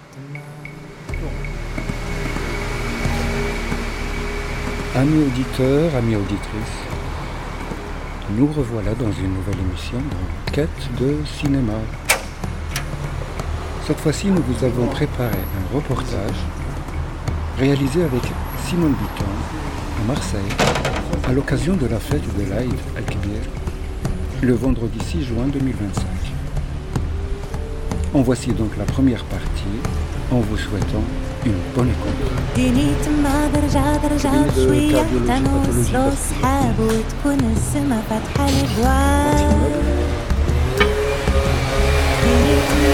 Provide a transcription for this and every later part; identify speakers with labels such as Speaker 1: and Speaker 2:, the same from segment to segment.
Speaker 1: Amis auditeurs, amis auditrices, nous revoilà dans une nouvelle émission de Quête de cinéma. Cette fois-ci, nous vous avons préparé un reportage réalisé avec Simone Bouton à Marseille à l'occasion de la fête de l'Aïd al-Kébir le vendredi 6 juin 2025. En voici donc la première partie en vous souhaitant une bonne écoute.
Speaker 2: ديني تما درجة شوية تنوصلوا صحاب وتكون السما فاتحة الابواب ديني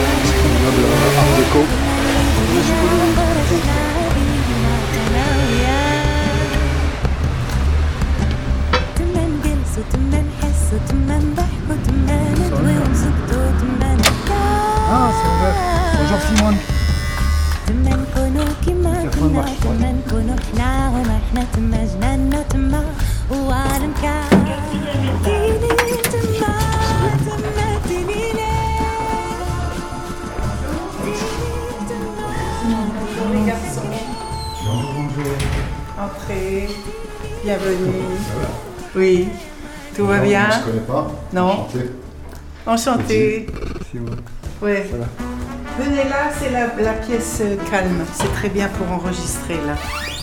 Speaker 2: تما نجلسوا تما نحسوا تما نضحكوا تما ندوي ونصدوا تما نحكوا
Speaker 1: Bonjour Simone.
Speaker 2: تما نكونوا كيما كنا تما نكونوا حنا وما حنا تما جنانا تما وعالم كاينين تما تما تنيني
Speaker 3: Bonjour les garçons. Entrez. Bienvenue. Oui. Tout va bien?
Speaker 4: On ne se connaît pas?
Speaker 3: Non. Enchanté.
Speaker 4: Simone.
Speaker 3: Ouais.
Speaker 4: Voilà.
Speaker 3: Venez là, c'est la pièce calme. C'est très bien pour enregistrer là.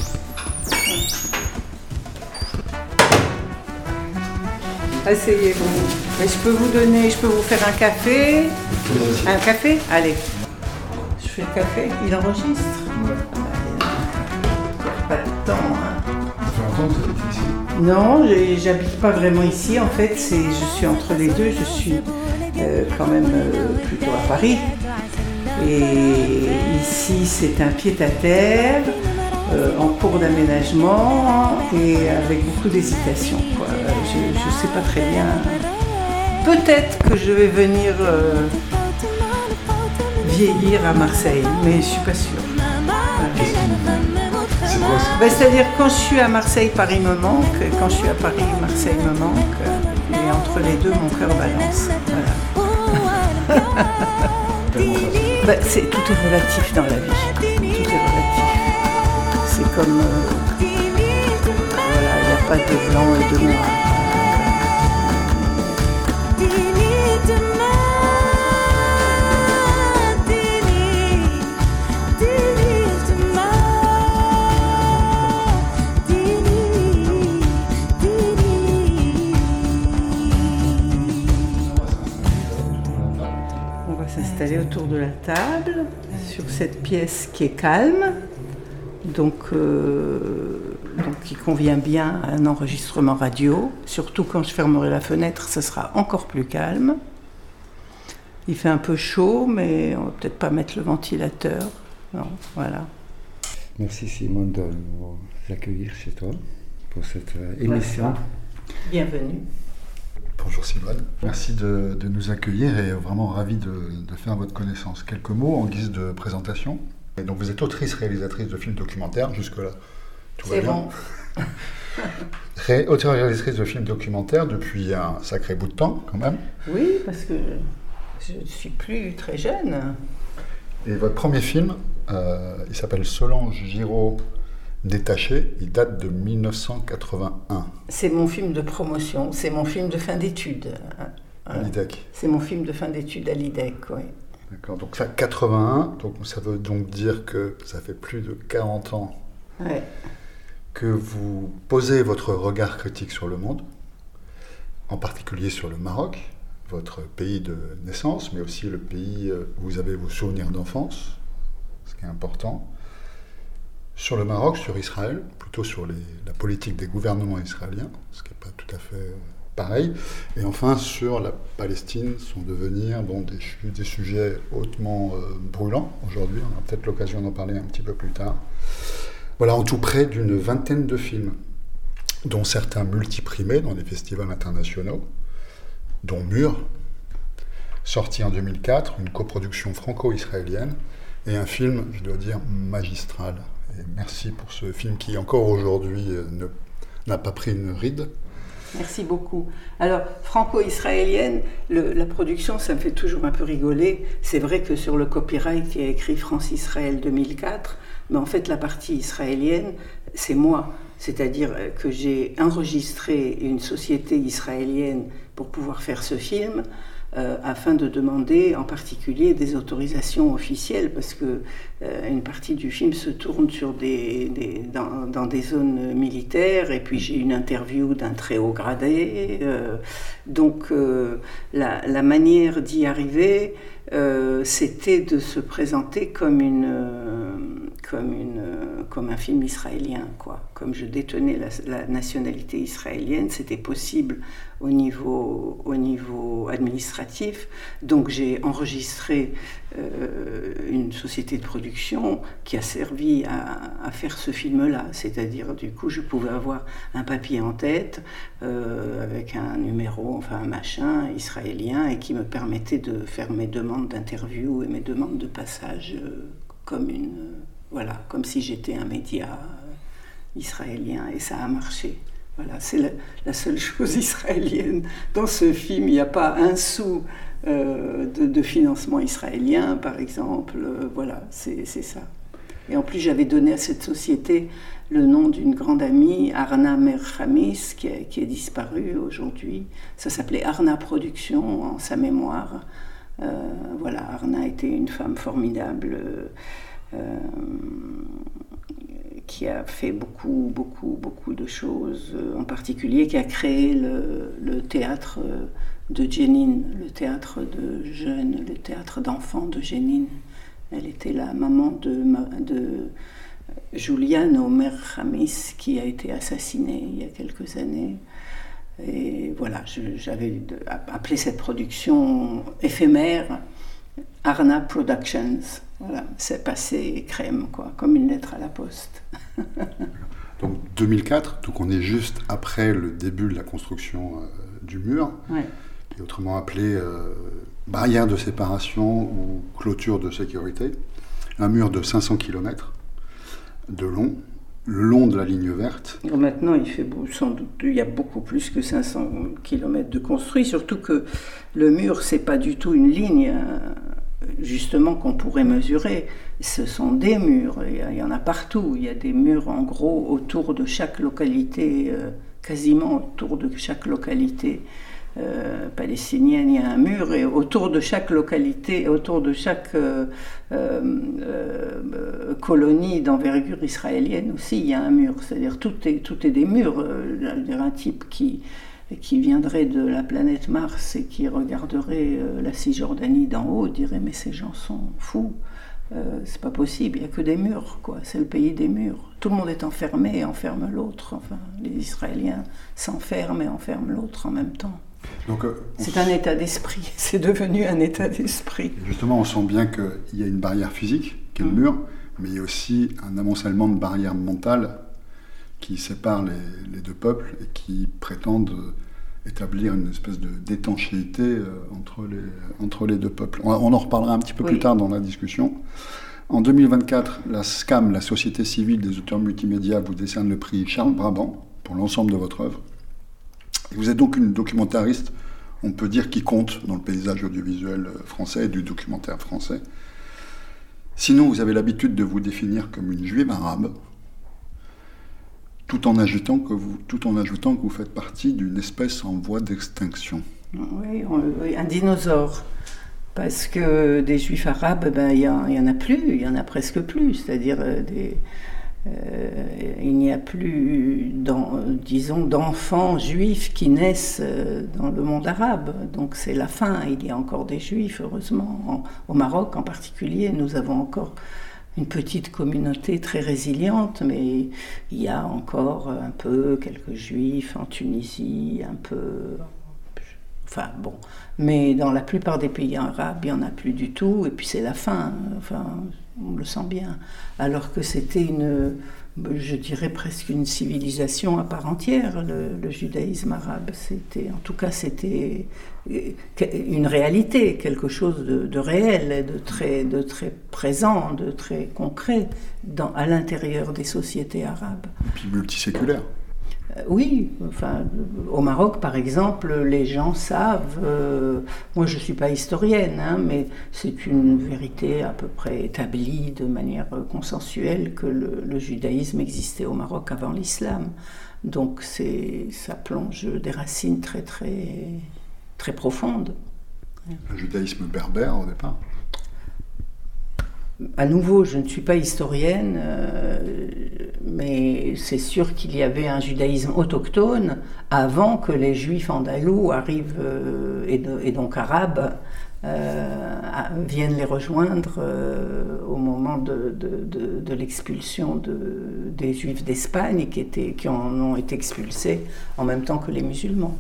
Speaker 3: Asseyez-vous. Mais je peux vous faire un café. Un café? Allez. Je fais le café. Il enregistre?
Speaker 4: Ouais.
Speaker 3: Pas de temps, hein.
Speaker 4: Ça fait longtemps que vous êtes ici?
Speaker 3: Non, j'habite pas vraiment ici. En fait, je suis entre les deux. Je suis quand même plutôt à Paris. Et ici, c'est un pied-à-terre en cours d'aménagement et avec beaucoup d'hésitation, quoi. Je sais pas très bien. Peut-être que je vais venir vieillir à Marseille, mais je suis pas sûre.
Speaker 4: C'est quoi ça?
Speaker 3: C'est-à-dire quand je suis à Marseille, Paris me manque. Quand je suis à Paris, Marseille me manque. Et entre les deux, mon cœur balance. Voilà. Tout est relatif dans la vie. Tout est relatif. C'est comme... voilà, il n'y a pas de blanc et de noir. S'installer autour de la table, sur cette pièce qui est calme, donc qui convient bien à un enregistrement radio. Surtout quand je fermerai la fenêtre, ce sera encore plus calme. Il fait un peu chaud, mais on va peut-être pas mettre le ventilateur. Non, voilà.
Speaker 1: Merci Simone de nous accueillir chez toi pour cette émission.
Speaker 3: Bienvenue.
Speaker 4: Bonjour Simone, merci de nous accueillir et vraiment ravi de faire votre connaissance. Quelques mots en guise de présentation. Et donc vous êtes autrice, réalisatrice de films documentaires, jusque-là tout va bien. C'est bon. Autrice, réalisatrice de films documentaires depuis un sacré bout de temps quand même.
Speaker 3: Oui, parce que je ne suis plus très jeune.
Speaker 4: Et votre premier film, il s'appelle Solange Giraud Détaché, il date de 1981.
Speaker 3: C'est mon film de promotion, c'est mon film de fin d'études.
Speaker 4: À l'IDEC.
Speaker 3: C'est mon film de fin d'études à l'IDEC, oui.
Speaker 4: D'accord, donc ça 81, donc ça veut donc dire que ça fait plus de 40 ans que vous posez votre regard critique sur le monde, en particulier sur le Maroc, votre pays de naissance, mais aussi le pays où vous avez vos souvenirs d'enfance, ce qui est important. Sur le Maroc, sur Israël, plutôt sur la politique des gouvernements israéliens, ce qui n'est pas tout à fait pareil. Et enfin, sur la Palestine, son devenir, des sujets hautement brûlants aujourd'hui. On aura peut-être l'occasion d'en parler un petit peu plus tard. Voilà, en tout près d'une vingtaine de films, dont certains multiprimés dans des festivals internationaux, dont Mur, sorti en 2004, une coproduction franco-israélienne, et un film, je dois dire, magistral. Et merci pour ce film qui, encore aujourd'hui, n'a pas pris une ride.
Speaker 3: Merci beaucoup. Alors, franco-israélienne, la production, ça me fait toujours un peu rigoler. C'est vrai que sur le copyright, il y a écrit France-Israël 2004, mais en fait, la partie israélienne, c'est moi. C'est-à-dire que j'ai enregistré une société israélienne pour pouvoir faire ce film, afin de demander en particulier des autorisations officielles, parce que une partie du film se tourne sur dans des zones militaires, et puis j'ai une interview d'un très haut gradé. Donc la manière d'y arriver, c'était de se présenter comme un film israélien, quoi. Comme je détenais la nationalité israélienne, c'était possible au niveau administratif. Donc j'ai enregistré une société de production qui a servi à faire ce film-là. C'est-à-dire, du coup, je pouvais avoir un papier en tête avec un numéro, enfin un machin israélien, et qui me permettait de faire mes demandes d'interview et mes demandes de passage comme si j'étais un média israélien, et ça a marché. Voilà, c'est la seule chose israélienne. Dans ce film, il n'y a pas un sou de financement israélien, par exemple. Voilà, c'est ça. Et en plus, j'avais donné à cette société le nom d'une grande amie, Arna Merchamis, qui est disparue aujourd'hui. Ça s'appelait Arna Productions, en sa mémoire. Voilà, Arna était une femme formidable, qui a fait beaucoup de choses, en particulier qui a créé le théâtre de Jenin, le théâtre de jeunes, le théâtre d'enfants de Jenin. Elle était la maman de Giuliano Merchamis, qui a été assassiné il y a quelques années. Et voilà, j'avais appelé cette production éphémère Arna Productions. Voilà, c'est passé crème, quoi, comme une lettre à la poste.
Speaker 4: Donc 2004, donc on est juste après le début de la construction du mur,
Speaker 3: ouais.
Speaker 4: Et autrement appelé barrière de séparation ou clôture de sécurité. Un mur de 500 km de long, le long de la ligne verte.
Speaker 3: Maintenant, sans doute, il y a beaucoup plus que 500 km de construit, surtout que le mur, c'est pas du tout une ligne justement qu'on pourrait mesurer. Ce sont des murs, il y en a partout. Il y a des murs en gros autour de chaque localité, quasiment autour de chaque localité palestinienne, il y a un mur, et autour de chaque localité, autour de chaque colonie d'envergure israélienne aussi, il y a un mur. C'est-à-dire tout est des murs. Un type qui viendrait de la planète Mars et qui regarderait la Cisjordanie d'en haut dirait mais ces gens sont fous, c'est pas possible, il n'y a que des murs, quoi. C'est le pays des murs. Tout le monde est enfermé et enferme l'autre. Enfin, les Israéliens s'enferment et enferment l'autre en même temps. Donc, c'est un état d'esprit, c'est devenu un état d'esprit.
Speaker 4: Justement, on sent bien qu'il y a une barrière physique, qui est le mur, mais il y a aussi un amoncellement de barrières mentales qui séparent les deux peuples et qui prétendent établir une espèce d'étanchéité entre les deux peuples. On en reparlera un petit peu plus tard dans la discussion. En 2024, la SCAM, la Société civile des auteurs multimédia, vous décerne le prix Charles Brabant pour l'ensemble de votre œuvre. Et vous êtes donc une documentariste, on peut dire, qui compte dans le paysage audiovisuel français et du documentaire français. Sinon, vous avez l'habitude de vous définir comme une juive arabe, tout en ajoutant que vous faites partie d'une espèce en voie d'extinction.
Speaker 3: Oui, un dinosaure. Parce que des juifs arabes, il y en a plus, il y en a presque plus. C'est-à-dire, il n'y a plus, d'enfants juifs qui naissent dans le monde arabe. Donc c'est la fin. Il y a encore des juifs, heureusement. Au Maroc en particulier, nous avons encore une petite communauté très résiliente, mais il y a encore un peu quelques juifs en Tunisie, un peu... Enfin bon, mais dans la plupart des pays arabes, il n'y en a plus du tout, et puis c'est la fin, enfin, on le sent bien. Alors que c'était je dirais presque une civilisation à part entière, le judaïsme arabe. C'était une réalité, quelque chose de réel, de très présent, de très concret à l'intérieur des sociétés arabes.
Speaker 4: Et puis multiséculaire.
Speaker 3: Oui, enfin, au Maroc, par exemple, les gens savent, moi je ne suis pas historienne, hein, mais c'est une vérité à peu près établie de manière consensuelle que le judaïsme existait au Maroc avant l'islam. Donc ça plonge des racines très, très, très profondes.
Speaker 4: Un judaïsme berbère au départ?
Speaker 3: À nouveau, je ne suis pas historienne, mais c'est sûr qu'il y avait un judaïsme autochtone avant que les juifs andalous arrivent, et donc arabes, viennent les rejoindre au moment de l'expulsion des juifs d'Espagne qui en ont été expulsés en même temps que les musulmans.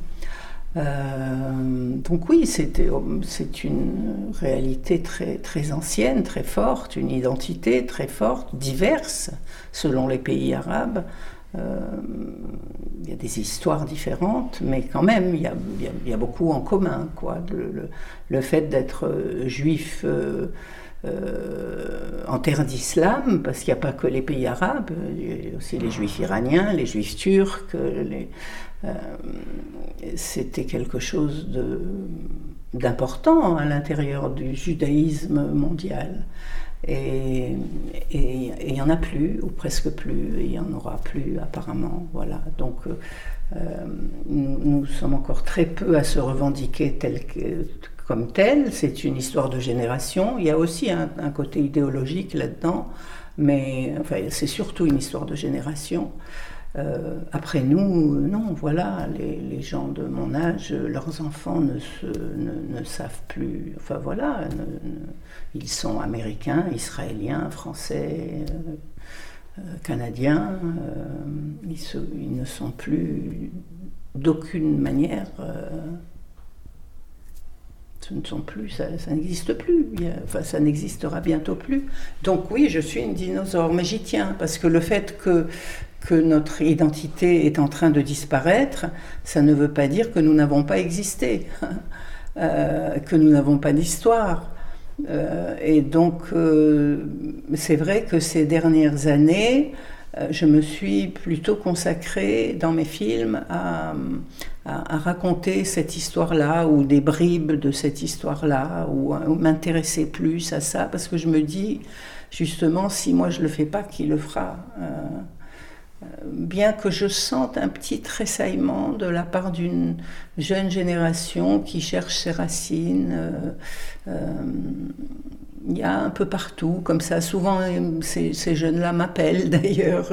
Speaker 3: Donc oui, c'est une réalité très, très ancienne, très forte, une identité très forte, diverse selon les pays arabes. Il y a des histoires différentes, mais quand même, il y a beaucoup en commun, quoi. Le fait d'être juif en terre d'islam, parce qu'il n'y a pas que les pays arabes, il y a aussi les juifs iraniens, les juifs turcs, c'était quelque chose d'important à l'intérieur du judaïsme mondial. Et il n'y en a plus, ou presque plus, et il n'y en aura plus apparemment. Voilà. Donc nous sommes encore très peu à se revendiquer comme tel. C'est une histoire de génération. Il y a aussi un côté idéologique là-dedans, mais enfin, c'est surtout une histoire de génération. Après nous, non, voilà, les gens de mon âge, leurs enfants ne savent plus, enfin voilà, ils sont américains, israéliens, français, canadiens, ils ne sont plus d'aucune manière, ce ne sont plus, ça n'existe plus, enfin ça n'existera bientôt plus. Donc oui, je suis une dinosaure, mais j'y tiens, parce que le fait que notre identité est en train de disparaître, ça ne veut pas dire que nous n'avons pas existé, que nous n'avons pas d'histoire. Et donc, c'est vrai que ces dernières années, je me suis plutôt consacrée dans mes films à raconter cette histoire-là, ou des bribes de cette histoire-là, ou m'intéresser plus à ça, parce que je me dis, justement, si moi je ne le fais pas, qui le fera ? Bien que je sente un petit tressaillement de la part d'une jeune génération qui cherche ses racines, il y a un peu partout, comme ça. Souvent, ces jeunes-là m'appellent d'ailleurs,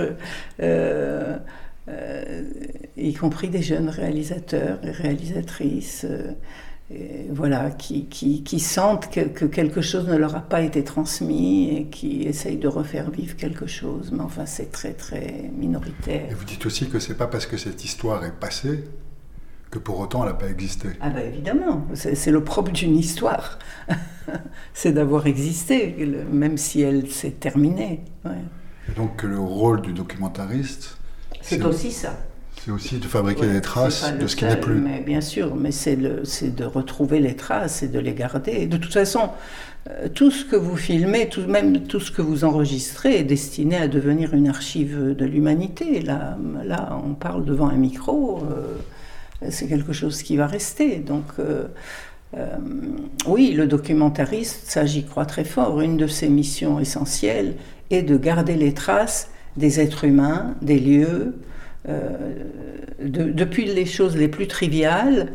Speaker 3: y compris des jeunes réalisateurs et réalisatrices. Et voilà, qui sentent que quelque chose ne leur a pas été transmis et qui essayent de refaire vivre quelque chose. Mais enfin, c'est très, très minoritaire.
Speaker 4: Et vous dites aussi que c'est pas parce que cette histoire est passée que pour autant elle n'a pas existé.
Speaker 3: Ah ben évidemment, c'est le propre d'une histoire. C'est d'avoir existé, même si elle s'est terminée. Ouais.
Speaker 4: Et donc le rôle du documentariste...
Speaker 3: C'est aussi ça.
Speaker 4: C'est aussi de fabriquer des traces de ce qui n'est plus.
Speaker 3: Mais bien sûr, mais c'est de retrouver les traces et de les garder. De toute façon, tout ce que vous filmez, même tout ce que vous enregistrez est destiné à devenir une archive de l'humanité. Là, on parle devant un micro, c'est quelque chose qui va rester. Donc, oui, le documentariste, ça j'y crois très fort. Une de ses missions essentielles est de garder les traces des êtres humains, des lieux, depuis les choses les plus triviales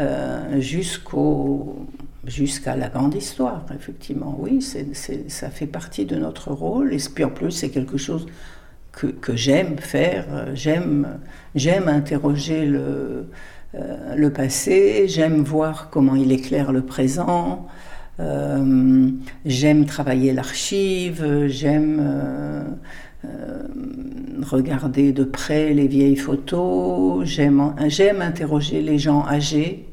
Speaker 3: jusqu'à la grande histoire, effectivement. Oui, ça fait partie de notre rôle, et puis en plus c'est quelque chose que j'aime faire. J'aime interroger le passé, j'aime voir comment il éclaire le présent, j'aime travailler l'archive, j'aime regarder de près les vieilles photos, j'aime interroger les gens âgés,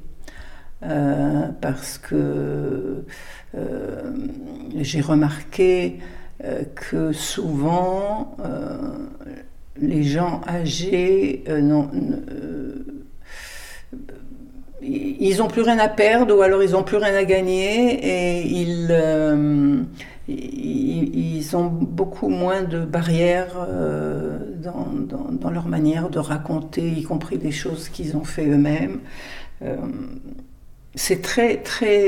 Speaker 3: parce que j'ai remarqué que souvent les gens âgés ils n'ont plus rien à perdre, ou alors ils n'ont plus rien à gagner, et ils ont beaucoup moins de barrières dans leur manière de raconter, y compris des choses qu'ils ont fait eux-mêmes. C'est très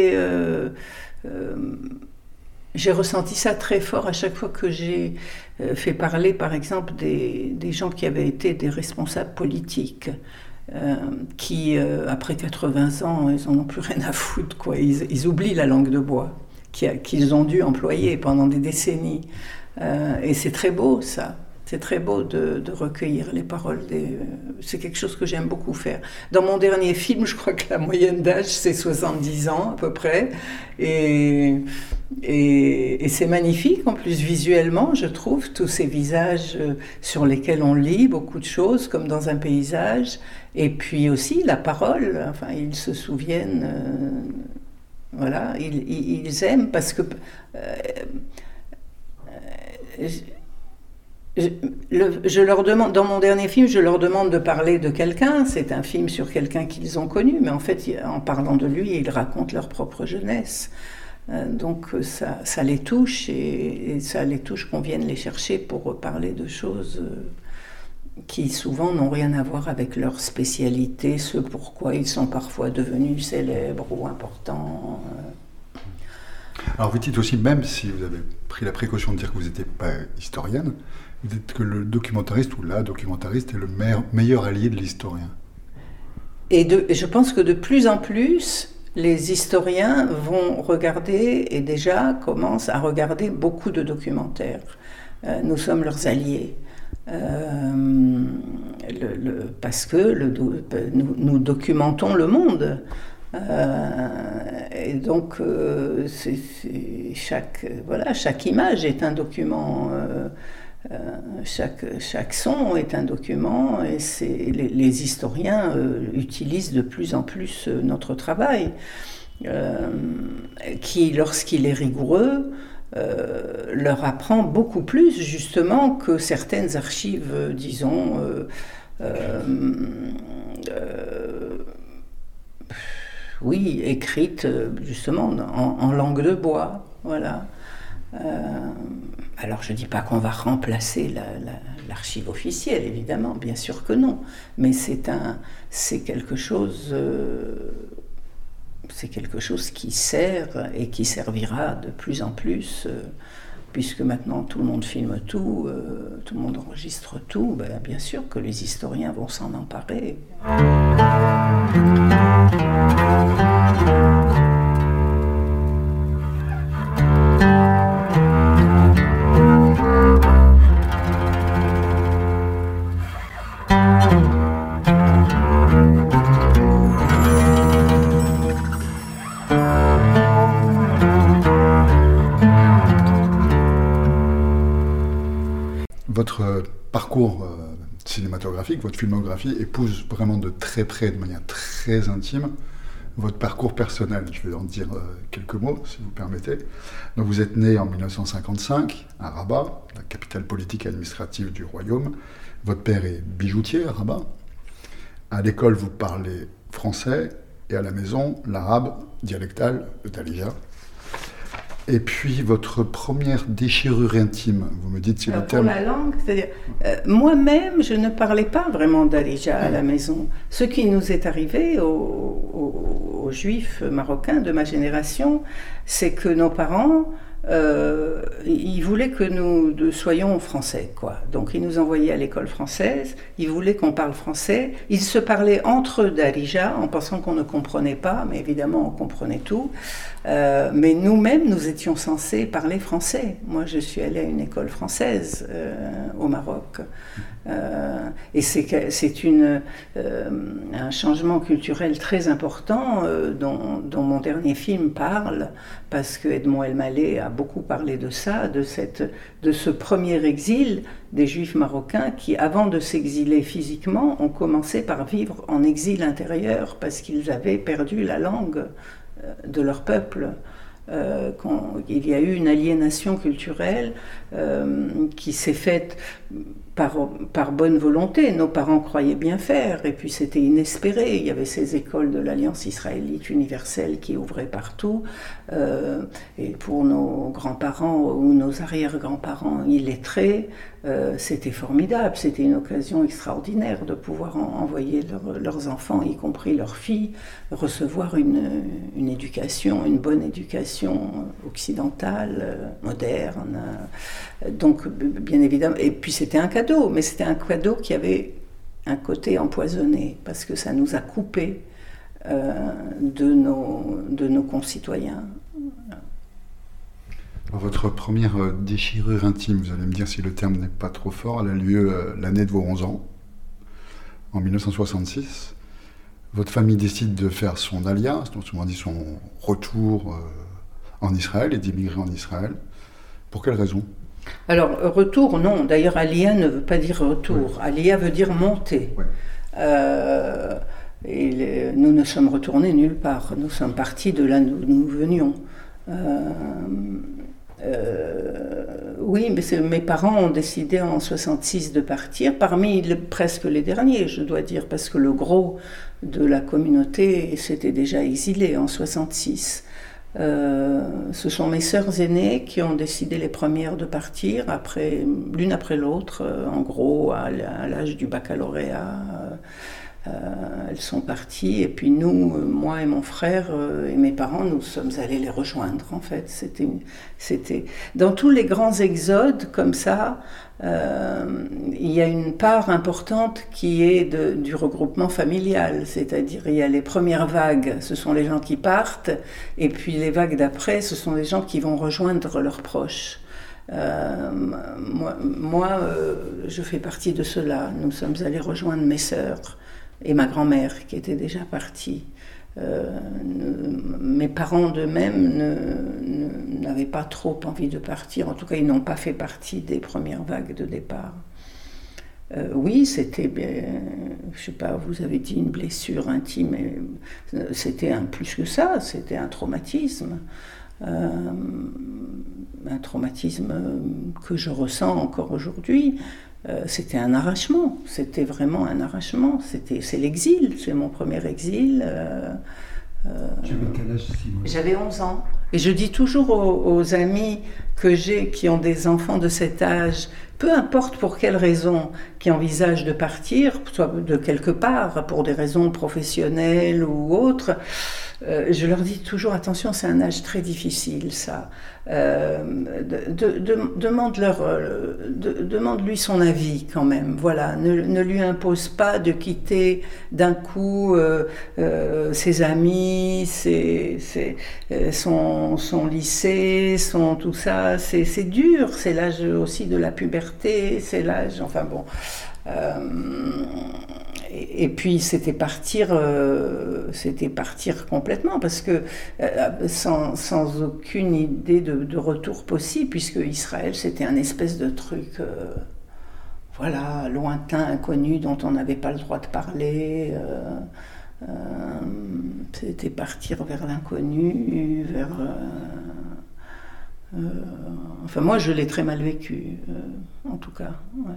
Speaker 3: j'ai ressenti ça très fort à chaque fois que j'ai fait parler, par exemple, des gens qui avaient été des responsables politiques, qui, après 80 ans, ils n'en ont plus rien à foutre, quoi. Ils oublient la langue de bois qu'ils ont dû employer pendant des décennies. Et c'est très beau, ça. C'est très beau de recueillir les paroles. C'est quelque chose que j'aime beaucoup faire. Dans mon dernier film, je crois que la moyenne d'âge, c'est 70 ans à peu près. Et c'est magnifique, en plus visuellement, je trouve, tous ces visages sur lesquels on lit beaucoup de choses, comme dans un paysage. Et puis aussi la parole, enfin, ils se souviennent, voilà, ils aiment parce que... je leur demande, dans mon dernier film, je leur demande de parler de quelqu'un. C'est un film sur quelqu'un qu'ils ont connu, mais en fait, en parlant de lui, ils racontent leur propre jeunesse. Donc ça les touche, et ça les touche qu'on vienne les chercher pour parler de choses qui souvent n'ont rien à voir avec leur spécialité, ce pourquoi ils sont parfois devenus célèbres ou importants.
Speaker 4: Alors vous dites aussi, même si vous avez pris la précaution de dire que vous n'étiez pas historienne, vous dites que le documentariste ou la documentariste est le meilleur allié de l'historien.
Speaker 3: Et je pense que de plus en plus, les historiens vont regarder, et déjà commencent à regarder beaucoup de documentaires. Nous sommes leurs alliés. Parce que nous documentons le monde. Et donc, chaque image est un document, chaque son est un document, et les historiens utilisent de plus en plus notre travail, qui, lorsqu'il est rigoureux, leur apprend beaucoup plus, justement, que certaines archives, disons, oui, écrites justement en langue de bois, voilà. Alors je ne dis pas qu'on va remplacer l'archive officielle, évidemment, bien sûr que non, mais c'est quelque chose qui sert et qui servira de plus en plus, puisque maintenant tout le monde filme tout, tout le monde enregistre tout, bien sûr que les historiens vont s'en emparer.
Speaker 4: Votre parcours cinématographique, votre filmographie épouse vraiment de très près, de manière très intime, votre parcours personnel. Je vais en dire quelques mots, si vous permettez. Donc vous êtes né en 1955 à Rabat, la capitale politique et administrative du royaume. Votre père est bijoutier à Rabat. À l'école, vous parlez français, et à la maison, l'arabe dialectal, le Dalija. Et puis, votre première déchirure intime, vous me dites si le terme...
Speaker 3: Pour la langue, c'est-à-dire, moi-même, je ne parlais pas vraiment Dalija à la maison. Ce qui nous est arrivé aux Juifs marocains de ma génération, c'est que nos parents, ils voulaient que nous soyons français, quoi. Donc, ils nous envoyaient à l'école française, ils voulaient qu'on parle français. Ils se parlaient entre eux Dalija, en pensant qu'on ne comprenait pas, mais évidemment, on comprenait tout. Mais nous-mêmes, nous étions censés parler français. Moi, je suis allée à une école française au Maroc. Et c'est un changement culturel très important dont mon dernier film parle, parce que Edmond Elmaleh a beaucoup parlé de ça, de ce premier exil des Juifs marocains qui, avant de s'exiler physiquement, ont commencé par vivre en exil intérieur parce qu'ils avaient perdu la langue de leur peuple. il y a eu une aliénation culturelle qui s'est faite par bonne volonté. Nos parents croyaient bien faire, et puis c'était inespéré. Il y avait ces écoles de l'Alliance israélite universelle qui ouvraient partout, et pour nos grands-parents ou nos arrière-grands-parents illettrés, c'était formidable. C'était une occasion extraordinaire de pouvoir envoyer leurs enfants, y compris leurs filles, recevoir une éducation, une bonne éducation occidentale, moderne. Donc, bien évidemment, et puis c'était un cadeau, mais c'était un cadeau qui avait un côté empoisonné, parce que ça nous a coupés de nos concitoyens.
Speaker 4: Alors, votre première déchirure intime, vous allez me dire si le terme n'est pas trop fort, elle a lieu l'année de vos 11 ans, en 1966. Votre famille décide de faire son alia, autrement dit son retour en Israël et d'immigrer en Israël. Pour quelle raison ?
Speaker 3: Alors, retour, non. D'ailleurs, alia ne veut pas dire retour. Oui. Alia veut dire monter. Oui. Nous ne sommes retournés nulle part. Nous sommes partis de là où nous venions. Oui, mais mes parents ont décidé en 1966 de partir, parmi presque les derniers, je dois dire, parce que le gros de la communauté s'était déjà exilé en 1966. Ce sont mes sœurs aînées qui ont décidé les premières de partir, l'une après l'autre, en gros, à l'âge du baccalauréat. Elles sont parties, et puis nous, moi et mon frère et mes parents, nous sommes allés les rejoindre, en fait. C'était dans tous les grands exodes comme ça, il y a une part importante qui est du regroupement familial, c'est-à-dire il y a les premières vagues, ce sont les gens qui partent, et puis les vagues d'après, ce sont les gens qui vont rejoindre leurs proches. Moi, je fais partie de cela. Nous sommes allés rejoindre mes sœurs et ma grand-mère qui était déjà partie. Mes parents d'eux-mêmes n'avaient pas trop envie de partir. En tout cas, ils n'ont pas fait partie des premières vagues de départ. Oui, c'était, je sais pas, vous avez dit une blessure intime, mais c'était plus que ça, c'était un traumatisme. Un traumatisme que je ressens encore aujourd'hui. C'était un arrachement, c'était vraiment un arrachement, c'est l'exil, c'est mon premier exil.
Speaker 1: Tu avais quel âge, Simone ?
Speaker 3: J'avais 11 ans. Et je dis toujours aux amis que j'ai qui ont des enfants de cet âge, peu importe pour quelles raisons, qui envisagent de partir, soit de quelque part, pour des raisons professionnelles ou autres, je leur dis toujours, attention, c'est un âge très difficile, ça. Demande-lui son avis, quand même. Voilà, ne lui impose pas de quitter d'un coup ses amis, son lycée, tout ça. C'est dur, c'est l'âge aussi de la puberté, c'est l'âge, enfin bon... Et puis c'était partir complètement, parce que sans aucune idée de retour possible, puisque Israël c'était un espèce de truc voilà, lointain, inconnu, dont on n'avait pas le droit de parler. C'était partir vers l'inconnu, enfin moi je l'ai très mal vécu, en tout cas. Ouais.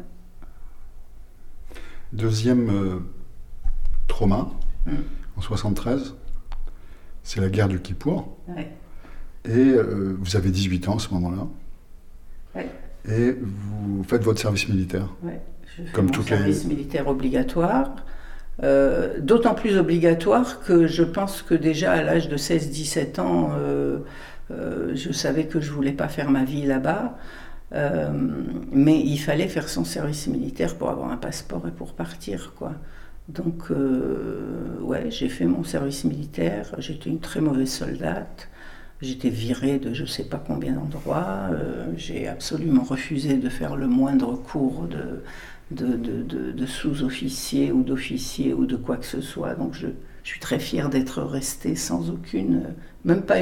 Speaker 4: Deuxième trauma, en 73, c'est la guerre du Kippour.
Speaker 3: Ouais.
Speaker 4: Et vous avez 18 ans à ce moment-là.
Speaker 3: Ouais.
Speaker 4: Et vous faites votre service militaire.
Speaker 3: Ouais. Je fais
Speaker 4: comme
Speaker 3: mon service militaire obligatoire. D'autant plus obligatoire que je pense que déjà à l'âge de 16-17 ans, je savais que je ne voulais pas faire ma vie là-bas. Mais il fallait faire son service militaire pour avoir un passeport et pour partir, quoi. Donc, ouais, j'ai fait mon service militaire. J'étais une très mauvaise soldate. J'étais virée de je ne sais pas combien d'endroits. J'ai absolument refusé de faire le moindre cours de sous-officier ou d'officier ou de quoi que ce soit. Donc, je suis très fière d'être restée sans aucune... Même pas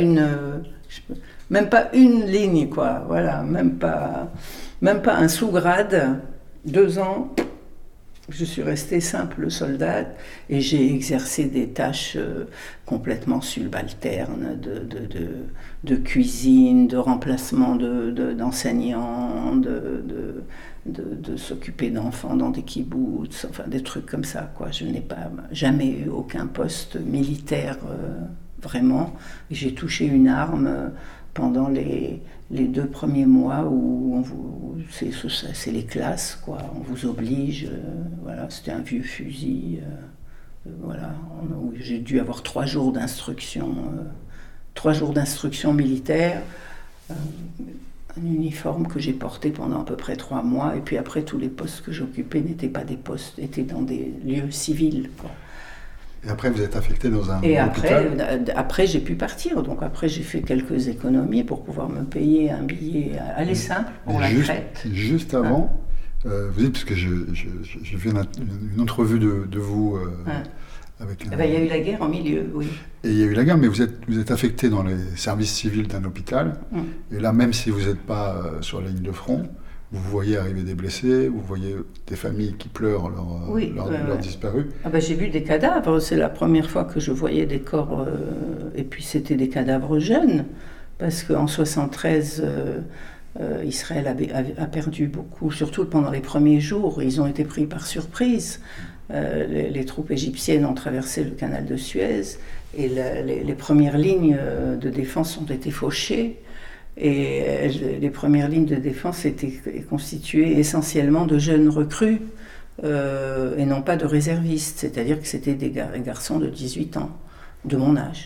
Speaker 3: une ligne, quoi. Voilà, même pas un sous-grade. 2 ans, Je suis restée simple soldate et j'ai exercé des tâches complètement subalternes de cuisine, de remplacement d'enseignants, de s'occuper d'enfants dans des kibboutz, enfin des trucs comme ça, quoi. Je n'ai jamais eu aucun poste militaire vraiment. J'ai touché une arme pendant les 2 premiers mois où c'est les classes, quoi. On vous oblige, voilà, c'était un vieux fusil, voilà, où j'ai dû avoir 3 jours d'instruction, 3 jours d'instruction militaire, un uniforme que j'ai porté pendant à peu près 3 mois, et puis après tous les postes que j'occupais n'étaient pas des postes, étaient dans des lieux civils, quoi.
Speaker 4: Et après, vous êtes affecté dans un
Speaker 3: hôpital. Après, j'ai pu partir. Donc après, j'ai fait quelques économies pour pouvoir me payer un billet aller simple pour la Crète.
Speaker 4: Juste avant, vous dites, parce que j'ai fait une entrevue de vous avec...
Speaker 3: Il y a eu la guerre en milieu, oui.
Speaker 4: Et il y a eu la guerre, mais vous êtes affecté dans les services civils d'un hôpital. Et là, même si vous n'êtes pas sur la ligne de front, vous voyez arriver des blessés, vous voyez des familles qui pleurent leurs disparus.
Speaker 3: J'ai vu des cadavres, c'est la première fois que je voyais des corps, et puis c'était des cadavres jeunes, parce qu'en 1973, Israël a perdu beaucoup, surtout pendant les premiers jours, ils ont été pris par surprise. Les troupes égyptiennes ont traversé le canal de Suez, et les premières lignes de défense ont été fauchées. Et les premières lignes de défense étaient constituées essentiellement de jeunes recrues et non pas de réservistes, c'est-à-dire que c'était des garçons de 18 ans, de mon âge.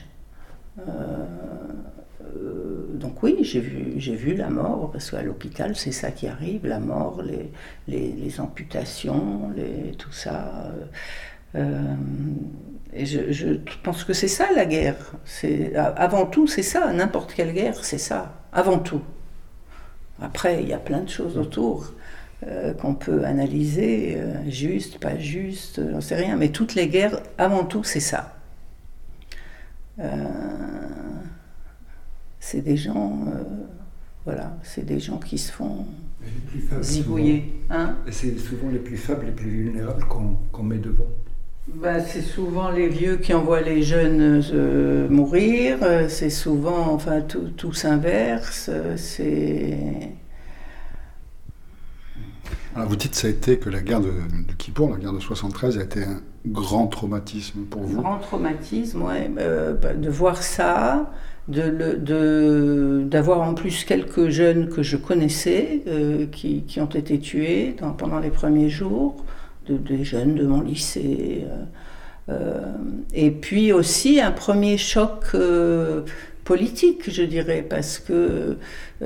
Speaker 3: Donc oui, j'ai vu la mort, parce qu'à l'hôpital c'est ça qui arrive, la mort, les amputations, tout ça. Et je pense que c'est ça la guerre. Avant tout, c'est ça. N'importe quelle guerre, c'est ça. Avant tout. Après, il y a plein de choses autour qu'on peut analyser, juste, pas juste, j'en sais rien. Mais toutes les guerres, avant tout, c'est ça. C'est des gens, voilà, c'est des gens qui se font zigouiller. Hein?
Speaker 1: Et c'est souvent les plus faibles, les plus vulnérables qu'on met devant.
Speaker 3: C'est souvent les vieux qui envoient les jeunes mourir, c'est souvent, enfin, tout s'inverse,
Speaker 4: Alors vous dites ça a été que la guerre de Kippour, la guerre de 73, a été un grand traumatisme pour vous.
Speaker 3: Grand traumatisme, oui, de voir ça, d'avoir en plus quelques jeunes que je connaissais qui ont été tués pendant les premiers jours. Des jeunes de mon lycée. Et puis aussi un premier choc politique, je dirais, parce que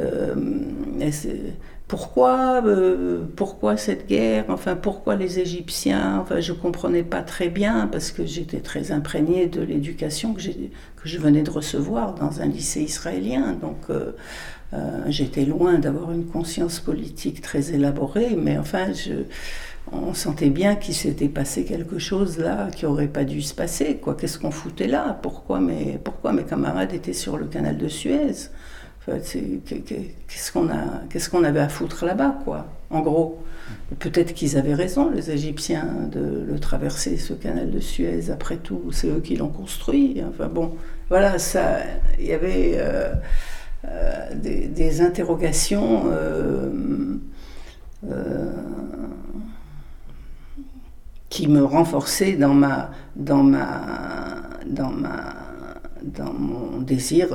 Speaker 3: pourquoi cette guerre, enfin pourquoi les Égyptiens, enfin je ne comprenais pas très bien, parce que j'étais très imprégnée de l'éducation que je venais de recevoir dans un lycée israélien, donc j'étais loin d'avoir une conscience politique très élaborée, mais enfin on sentait bien qu'il s'était passé quelque chose là qui n'aurait pas dû se passer, quoi. Qu'est-ce qu'on foutait là? Pourquoi mes camarades étaient sur le canal de Suez? Enfin, qu'est-ce qu'on avait à foutre là-bas, quoi, en gros. Peut-être qu'ils avaient raison, les Égyptiens, de le traverser, ce canal de Suez. Après tout, c'est eux qui l'ont construit. Enfin bon, voilà, ça, il y avait des interrogations qui me renforçaient dans mon désir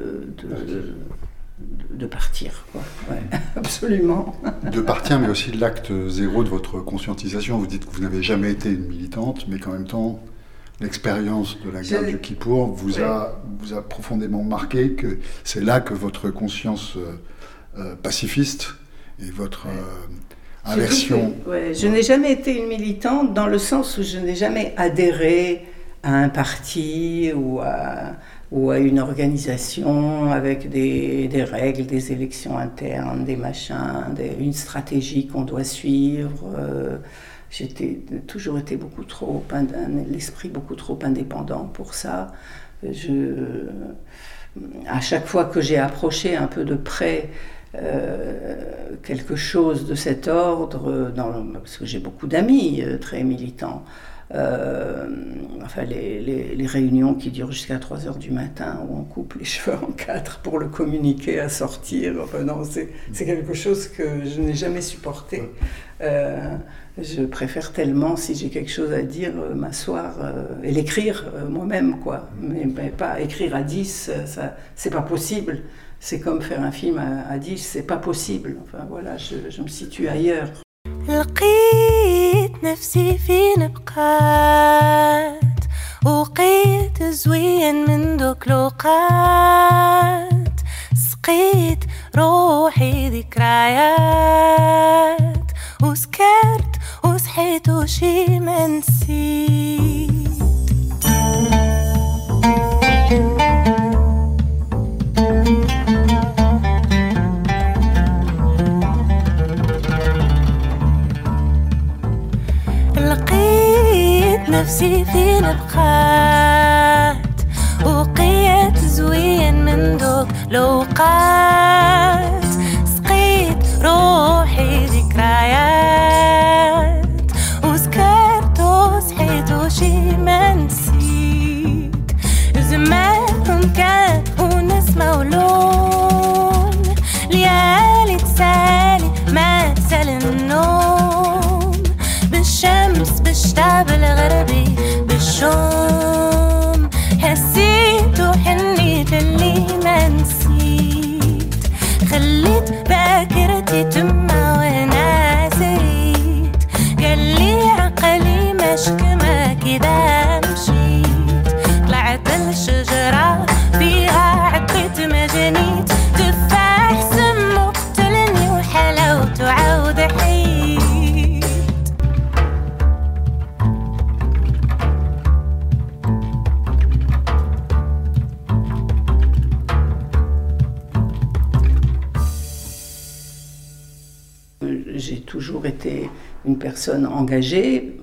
Speaker 3: de partir, quoi. Ouais, absolument.
Speaker 4: De partir, mais aussi l'acte zéro de votre conscientisation. Vous dites que vous n'avez jamais été une militante, mais qu'en même temps, l'expérience de la guerre du Kippour vous a profondément marqué, que c'est là que votre conscience pacifiste et votre aversion...
Speaker 3: Je n'ai jamais été une militante dans le sens où je n'ai jamais adhéré à un parti ou à une organisation avec des règles, des élections internes, des machins, une stratégie qu'on doit suivre. J'ai toujours été l'esprit beaucoup trop indépendant pour ça. À chaque fois que j'ai approché un peu de près quelque chose de cet ordre, parce que j'ai beaucoup d'amis très militants. Enfin, les réunions qui durent jusqu'à 3h du matin, où on coupe les cheveux en 4 pour le communiquer à sortir. Enfin, non, c'est quelque chose que je n'ai jamais supporté. Je préfère tellement, si j'ai quelque chose à dire, m'asseoir et l'écrire moi-même, quoi. Mais pas écrire à 10, ça, c'est pas possible. C'est comme faire un film à 10, c'est pas possible. Enfin voilà, je me situe ailleurs.
Speaker 2: لقيت نفسي في نبقات وقيت زوين من دوك لوقات سقيت روحي ذكريات وسكرت وصحيت وشي ما نسيت نفسي في نبقات وقيت زوين من دوك لوقات سقيت روحي ذكريات وسكرت وصحيت وشي ما نسيت زمان كان ونسمة ولون ليالي تسالي ما تسالي النوم بالشمس بالشتاء بالغربي بالشوم حسيت وحنيت اللي ما نسيت خليت باكرتي تما وانا سريت قال لي عقلي مشك ما كذا مشيت طلعت الشجرة فيها عقيت ما جنيت تفاح سمو قتلني وحلاوته عود حيت
Speaker 3: J'ai toujours été une personne engagée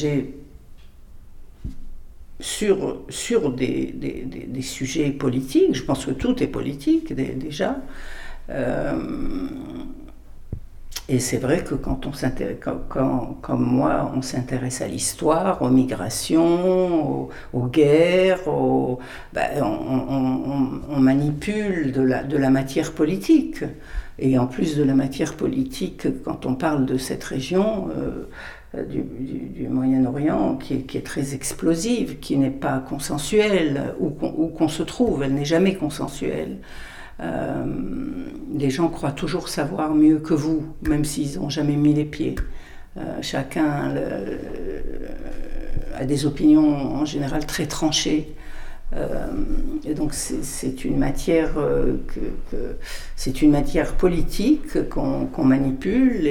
Speaker 3: sur des sujets politiques. Je pense que tout est politique déjà. Et c'est vrai que quand on s'intéresse, comme moi, on s'intéresse à l'histoire, aux migrations, aux guerres, on manipule de la matière politique. Et en plus de la matière politique, quand on parle de cette région du Moyen-Orient, qui est très explosive, qui n'est pas consensuelle, où qu'on se trouve, elle n'est jamais consensuelle. Les gens croient toujours savoir mieux que vous, même s'ils n'ont jamais mis les pieds. Chacun a des opinions en général très tranchées. Et donc c'est une matière c'est une matière politique qu'on manipule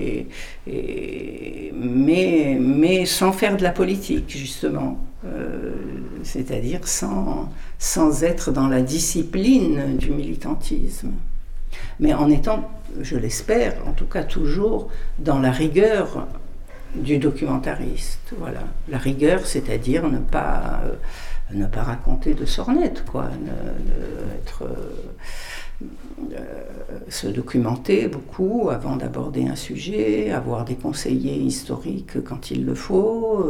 Speaker 3: mais sans faire de la politique justement, c'est-à-dire sans être dans la discipline du militantisme, mais en étant, je l'espère, en tout cas toujours dans la rigueur du documentariste. Voilà, la rigueur, c'est-à-dire ne pas raconter de sornettes, quoi, se documenter beaucoup avant d'aborder un sujet, avoir des conseillers historiques quand il le faut,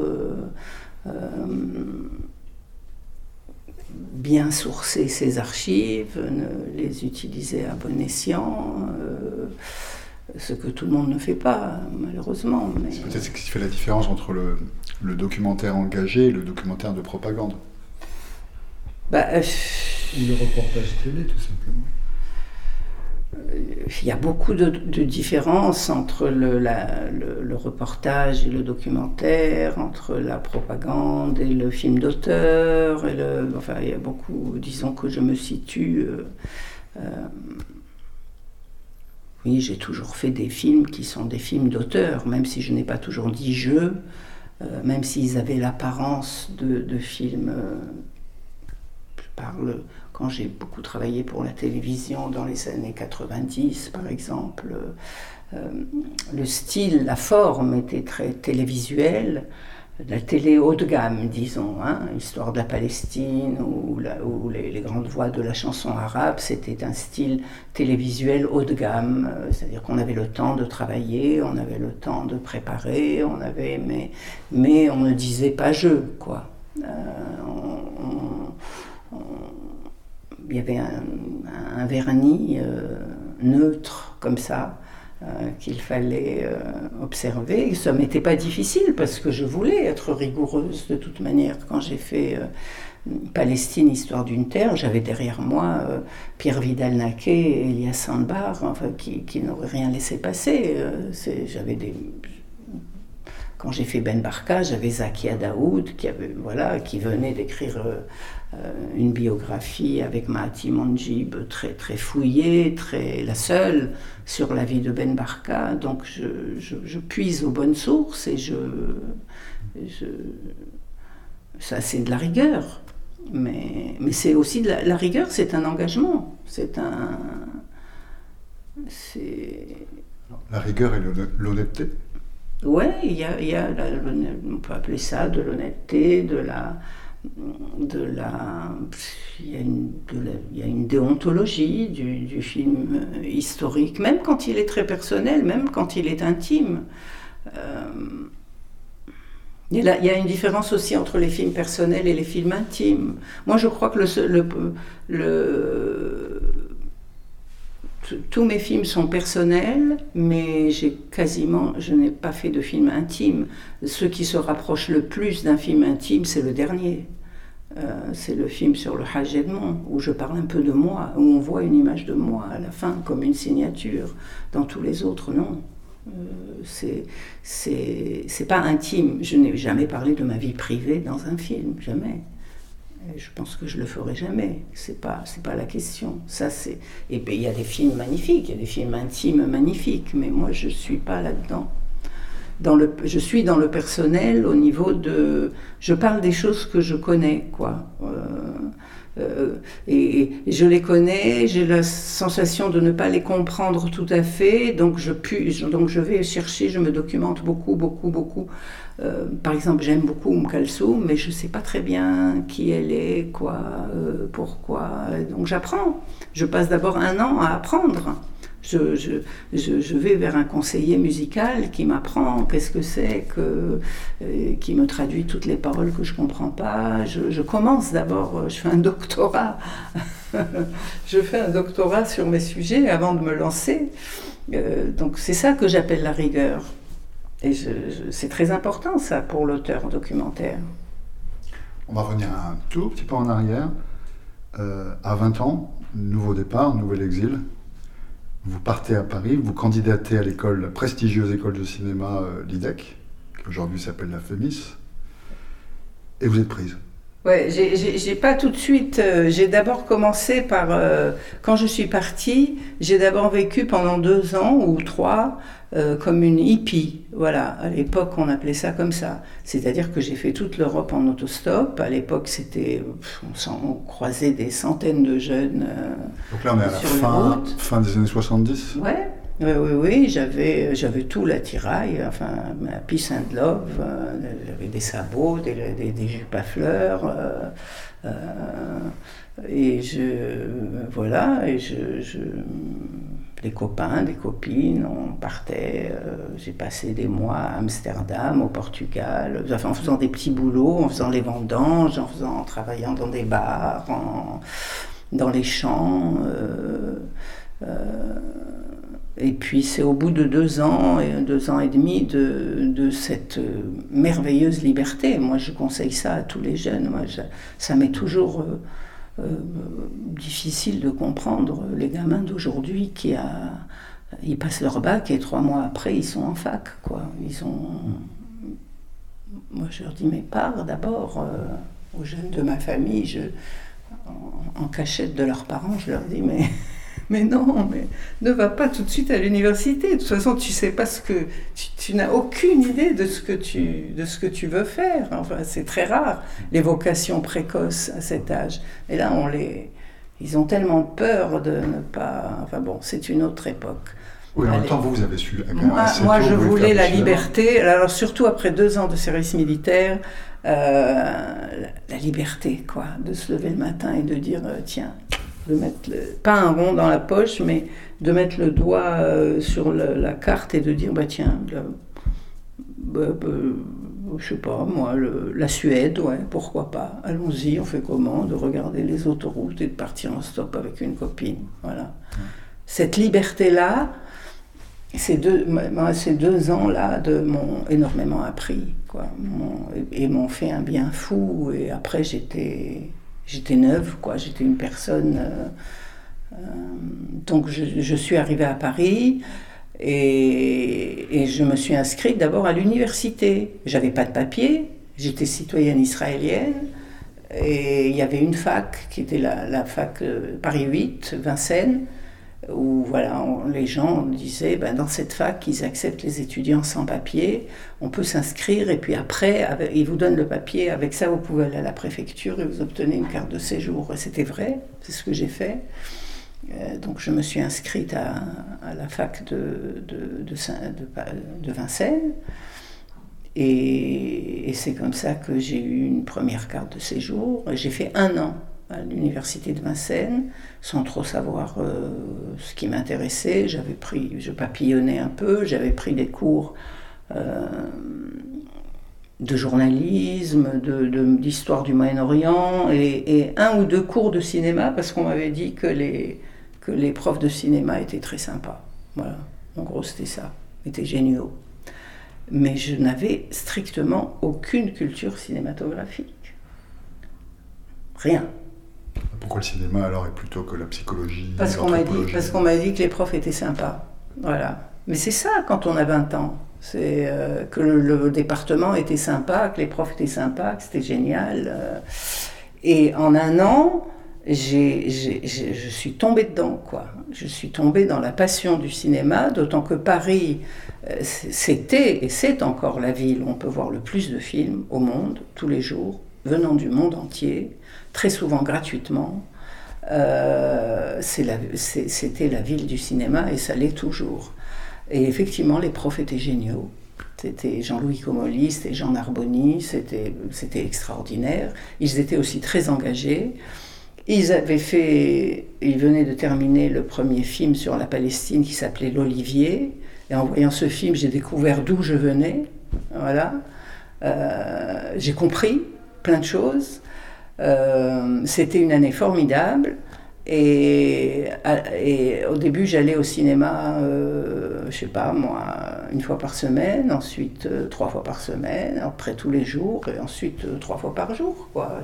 Speaker 3: bien sourcer ses archives, les utiliser à bon escient, ce que tout le monde ne fait pas, malheureusement. Mais...
Speaker 4: C'est peut-être ce qui fait la différence entre le documentaire engagé et le documentaire de propagande.
Speaker 1: Le reportage télé, tout simplement.
Speaker 3: Il y a beaucoup de différences entre le reportage et le documentaire, entre la propagande et le film d'auteur. Enfin, il y a beaucoup, disons que je me situe... oui, j'ai toujours fait des films qui sont des films d'auteur, même si je n'ai pas toujours dit je, même s'ils avaient l'apparence de films... Quand j'ai beaucoup travaillé pour la télévision dans les années 90, par exemple, le style, la forme était très télévisuelle, la télé haut de gamme, disons, hein, Histoire de la Palestine ou les grandes voix de la chanson arabe, c'était un style télévisuel haut de gamme, c'est-à-dire qu'on avait le temps de travailler, on avait le temps de préparer, mais on ne disait pas je, quoi. Il y avait un vernis neutre comme ça qu'il fallait observer. Ça ne m'était pas difficile parce que je voulais être rigoureuse de toute manière. Quand j'ai fait Palestine, Histoire d'une terre, j'avais derrière moi Pierre Vidal-Naquet et Elias Sandbar, enfin, qui n'auraient rien laissé passer. Quand j'ai fait Ben Barka, j'avais Zakia Daoud qui venait d'écrire une biographie avec Mahati Manjib très, très fouillée, la seule sur la vie de Ben Barka. Donc je puise aux bonnes sources et ça c'est de la rigueur. Mais c'est aussi de la rigueur, c'est un engagement.
Speaker 4: La rigueur et l'honnêteté.
Speaker 3: Ouais, il y a on peut appeler ça de l'honnêteté, il y a une déontologie du film historique, même quand il est très personnel, même quand il est intime. Il y a une différence aussi entre les films personnels et les films intimes. Moi, je crois que tous mes films sont personnels, mais je n'ai pas fait de film intime. Ce qui se rapproche le plus d'un film intime, c'est le dernier. C'est le film sur le Hajj Edmond, où je parle un peu de moi, où on voit une image de moi à la fin, comme une signature. Dans tous les autres, non. C'est pas intime. Je n'ai jamais parlé de ma vie privée dans un film, jamais. Et je pense que je le ferai jamais. C'est pas la question. Et puis il y a des films magnifiques, il y a des films intimes magnifiques, mais moi je suis pas là-dedans. Je suis dans le personnel au niveau de... Je parle des choses que je connais, quoi. Et je les connais, j'ai la sensation de ne pas les comprendre tout à fait, donc je vais chercher, je me documente beaucoup. Par exemple, j'aime beaucoup Kalsoum, mais je ne sais pas très bien qui elle est, quoi, pourquoi. Donc j'apprends. Je passe d'abord 1 an à apprendre. Je vais vers un conseiller musical qui m'apprend qu'est-ce que c'est, qui me traduit toutes les paroles que je ne comprends pas. Je commence d'abord, je fais un doctorat. Je fais un doctorat sur mes sujets avant de me lancer. Donc c'est ça que j'appelle la rigueur. Et c'est très important ça pour l'auteur documentaire.
Speaker 4: On va revenir un tout petit peu en arrière. À 20 ans, nouveau départ, nouvel exil. Vous partez à Paris, vous candidatez à la prestigieuse école de cinéma l'IDEC, qui aujourd'hui s'appelle la FEMIS, et vous êtes prise.
Speaker 3: Ouais, j'ai pas tout de suite. J'ai d'abord commencé par. Quand je suis partie, j'ai d'abord vécu pendant 2 ans ou 3 comme une hippie. Voilà, à l'époque on appelait ça comme ça. C'est-à-dire que j'ai fait toute l'Europe en autostop. À l'époque, on croisait des centaines de jeunes.
Speaker 4: Donc là, on est à la fin des années 70.
Speaker 3: Ouais. Oui, j'avais tout l'attirail, enfin, ma peace and love, j'avais des sabots, des jupes à fleurs, et des copains, des copines, on partait, j'ai passé des mois à Amsterdam, au Portugal, enfin, en faisant des petits boulots, en faisant les vendanges, en travaillant dans des bars, dans les champs, et puis c'est au bout de 2 ans et 2 ans et demi de cette merveilleuse liberté. Moi je conseille ça à tous les jeunes. Ça m'est toujours difficile de comprendre les gamins d'aujourd'hui ils passent leur bac et 3 mois après ils sont en fac, quoi. Moi je leur dis mais pars d'abord aux jeunes de ma famille, en cachette de leurs parents, je leur dis mais non, mais ne va pas tout de suite à l'université. De toute façon, tu sais pas tu n'as aucune idée de ce que tu veux faire. Enfin, c'est très rare, les vocations précoces à cet âge. Mais là, ils ont tellement peur de ne pas... Enfin bon, c'est une autre époque.
Speaker 4: Oui, en même temps, vous avez su...
Speaker 3: Moi, je voulais la liberté. Alors, surtout après 2 ans de service militaire, la liberté, quoi. De se lever le matin et de dire, tiens, de mettre, pas un rond dans la poche, mais de mettre le doigt sur la carte et de dire, tiens, je sais pas, moi, la Suède, ouais, pourquoi pas. Allons-y, on fait comment? De regarder les autoroutes et de partir en stop avec une copine. Voilà. Cette liberté-là, ces 2 ans-là m'ont énormément appris, quoi. Et m'ont fait un bien fou. Et après, j'étais neuve, quoi. J'étais une personne... donc, je suis arrivée à Paris et je me suis inscrite d'abord à l'université. J'avais pas de papier, j'étais citoyenne israélienne. Et il y avait une fac qui était la fac Paris 8, Vincennes, où voilà, les gens disaient, dans cette fac, ils acceptent les étudiants sans papier, on peut s'inscrire, et puis après, ils vous donnent le papier, avec ça, vous pouvez aller à la préfecture et vous obtenez une carte de séjour. Et c'était vrai, c'est ce que j'ai fait. Donc je me suis inscrite à la fac de Vincennes, et c'est comme ça que j'ai eu une première carte de séjour. J'ai fait 1 an à l'université de Vincennes, sans trop savoir ce qui m'intéressait. Je papillonnais un peu, j'avais pris des cours de journalisme, d'histoire du Moyen-Orient, et 1 ou 2 cours de cinéma, parce qu'on m'avait dit que les profs de cinéma étaient très sympas. Voilà, en gros c'était ça, étaient géniaux. Mais je n'avais strictement aucune culture cinématographique. Rien.
Speaker 4: Pourquoi le cinéma alors est plutôt que la psychologie?
Speaker 3: Parce qu'on m'a dit que les profs étaient sympas. Voilà. Mais c'est ça quand on a 20 ans. C'est que le département était sympa, que les profs étaient sympas, que c'était génial. Et en 1 an, je suis tombée dedans, quoi. Je suis tombée dans la passion du cinéma, d'autant que Paris, c'était et c'est encore la ville où on peut voir le plus de films au monde, tous les jours, venant du monde entier, très souvent gratuitement. C'était la ville du cinéma et ça l'est toujours. Et effectivement, les profs étaient géniaux. C'était Jean-Louis Comolli, c'était Jean Narboni, c'était extraordinaire. Ils étaient aussi très engagés. Ils venaient de terminer le premier film sur la Palestine qui s'appelait L'Olivier. Et en voyant ce film, j'ai découvert d'où je venais. Voilà. J'ai compris plein de choses. C'était une année formidable. Et au début, j'allais au cinéma, je sais pas moi, 1 fois par semaine, ensuite 3 fois par semaine, après tous les jours, et ensuite 3 fois par jour, quoi.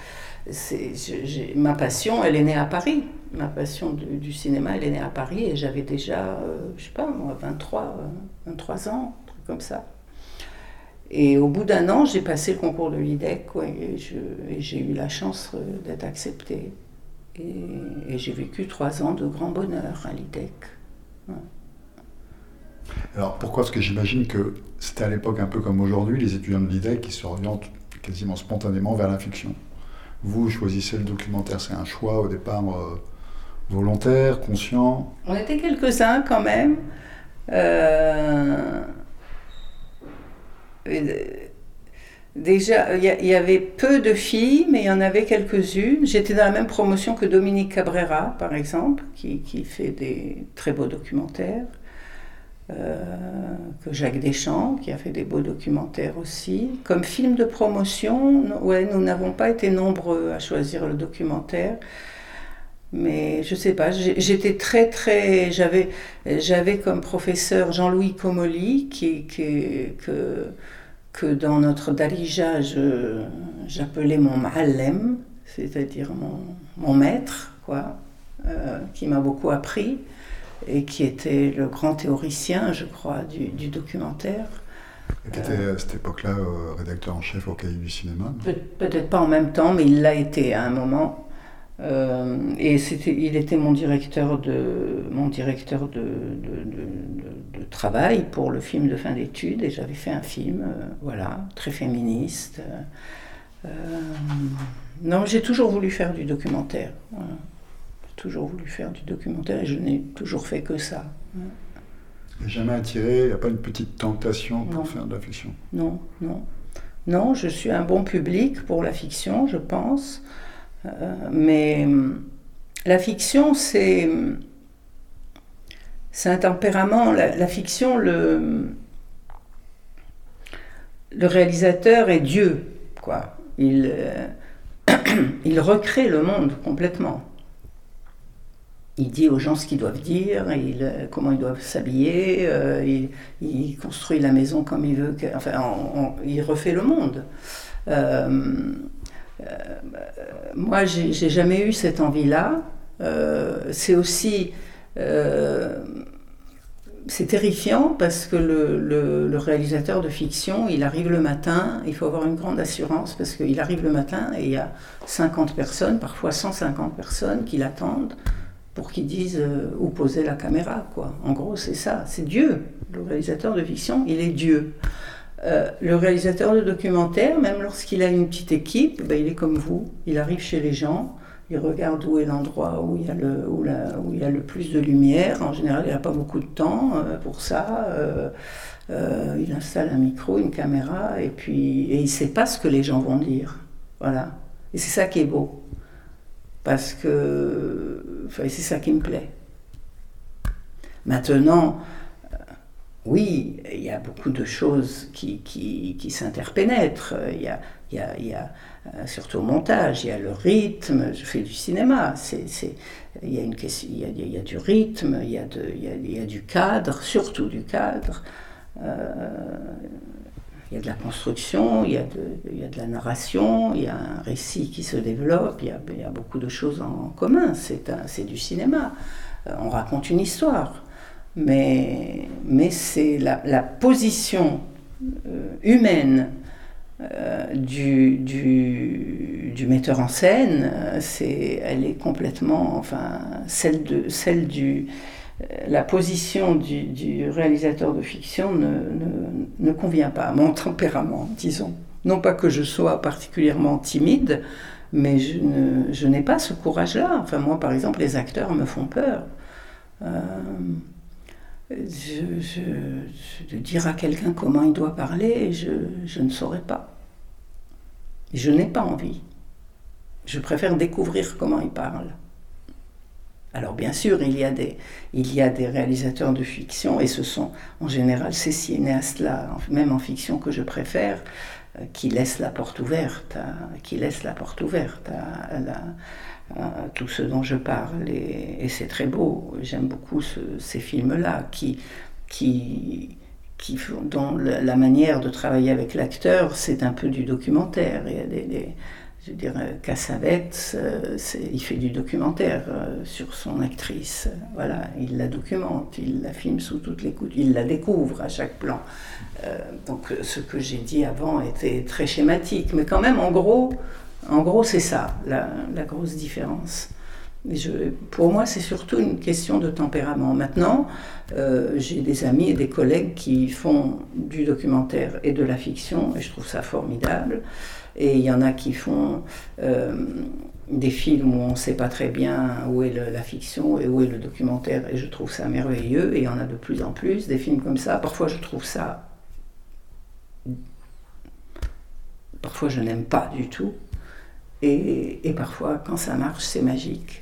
Speaker 3: Ma passion, elle est née à Paris. Ma passion du cinéma, elle est née à Paris, et j'avais déjà, je sais pas moi, 23 ans, un truc comme ça. Et au bout d'1 an, j'ai passé le concours de l'IDEC, quoi, et j'ai eu la chance d'être acceptée. Et j'ai vécu 3 ans de grand bonheur à l'IDEC. Ouais.
Speaker 4: Alors pourquoi? Parce que j'imagine que c'était à l'époque un peu comme aujourd'hui, les étudiants de l'IDEC qui s'orientent quasiment spontanément vers la fiction. Vous choisissez le documentaire, c'est un choix au départ volontaire, conscient?
Speaker 3: On était quelques-uns quand même. Déjà, il y avait peu de filles, mais il y en avait quelques-unes. J'étais dans la même promotion que Dominique Cabrera, par exemple, qui fait des très beaux documentaires. Que Jacques Deschamps, qui a fait des beaux documentaires aussi. Comme film de promotion, nous n'avons pas été nombreux à choisir le documentaire. Mais je sais pas, j'étais très... J'avais comme professeur Jean-Louis Comolli, que dans notre Darija, j'appelais mon ma'allem, c'est-à-dire mon maître, quoi, qui m'a beaucoup appris, et qui était le grand théoricien, je crois, du documentaire.
Speaker 4: Et qui était à cette époque-là rédacteur en chef au Cahier du cinéma?
Speaker 3: Peut-être pas en même temps, mais il l'a été à un moment. Et il était mon directeur de travail pour le film de fin d'études, et j'avais fait un film, voilà, très féministe. Non, j'ai toujours voulu faire du documentaire. Voilà. J'ai toujours voulu faire du documentaire et je n'ai toujours fait que ça.
Speaker 4: Jamais attiré, il n'y a pas une petite tentation pour faire de la fiction?
Speaker 3: Non. Non, je suis un bon public pour la fiction, je pense. Mais la fiction, c'est un tempérament. La fiction, le réalisateur est Dieu, quoi. Il recrée le monde complètement. Il dit aux gens ce qu'ils doivent dire, comment ils doivent s'habiller, il construit la maison comme il veut, il refait le monde. Moi, j'ai jamais eu cette envie-là. C'est aussi... c'est terrifiant parce que le réalisateur de fiction, il arrive le matin, il faut avoir une grande assurance parce qu'il arrive le matin et il y a 50 personnes, parfois 150 personnes qui l'attendent pour qu'ils disent où poser la caméra, quoi. En gros, c'est ça, c'est Dieu. Le réalisateur de fiction, il est Dieu. Le réalisateur de documentaire, même lorsqu'il a une petite équipe, il est comme vous. Il arrive chez les gens, il regarde où est l'endroit où il y a le plus de lumière. En général, il n'a pas beaucoup de temps pour ça. Il installe un micro, une caméra, et il ne sait pas ce que les gens vont dire. Voilà. Et c'est ça qui est beau. Parce que c'est ça qui me plaît. Maintenant, oui, il y a beaucoup de choses qui s'interpénètrent. Il y a surtout au montage, il y a le rythme. Je fais du cinéma. Il y a du rythme, il y a du cadre, surtout du cadre. Il y a de la construction, il y a de la narration, il y a un récit qui se développe, il y a beaucoup de choses en commun. C'est du cinéma. On raconte une histoire. Mais c'est la position humaine du metteur en scène, elle est complètement, la position du réalisateur de fiction ne convient pas à mon tempérament, disons. Non pas que je sois particulièrement timide, mais je n'ai pas ce courage-là. Enfin, moi, par exemple, les acteurs me font peur. De dire à quelqu'un comment il doit parler, je ne saurais pas. Je n'ai pas envie. Je préfère découvrir comment il parle. Alors bien sûr, il y a des réalisateurs de fiction, et ce sont en général ces cinéastes-là, même en fiction que je préfère, qui laissent la porte ouverte à tout ce dont je parle, et c'est très beau. J'aime beaucoup ces films-là dont la manière de travailler avec l'acteur, c'est un peu du documentaire. Il y a je veux dire, Cassavetes, il fait du documentaire sur son actrice. Voilà, il la documente, il la filme sous toutes les coutures, il la découvre à chaque plan. Donc ce que j'ai dit avant était très schématique, mais quand même, en gros, c'est ça, la grosse différence. Pour moi, c'est surtout une question de tempérament. Maintenant, j'ai des amis et des collègues qui font du documentaire et de la fiction, et je trouve ça formidable. Et il y en a qui font des films où on ne sait pas très bien où est la fiction et où est le documentaire, et je trouve ça merveilleux, et il y en a de plus en plus, des films comme ça. Parfois je trouve ça... Parfois je n'aime pas du tout, et parfois quand ça marche c'est magique.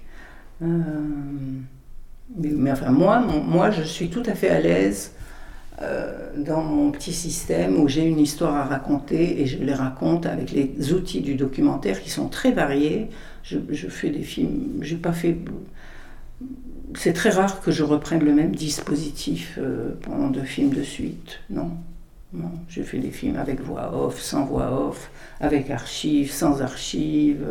Speaker 3: Mais enfin moi je suis tout à fait à l'aise dans mon petit système où j'ai une histoire à raconter, et je les raconte avec les outils du documentaire qui sont très variés. Je fais des films, j'ai pas fait... C'est très rare que je reprenne le même dispositif pendant 2 films de suite, non, j'ai fait des films avec voix off, sans voix off, avec archives, sans archives,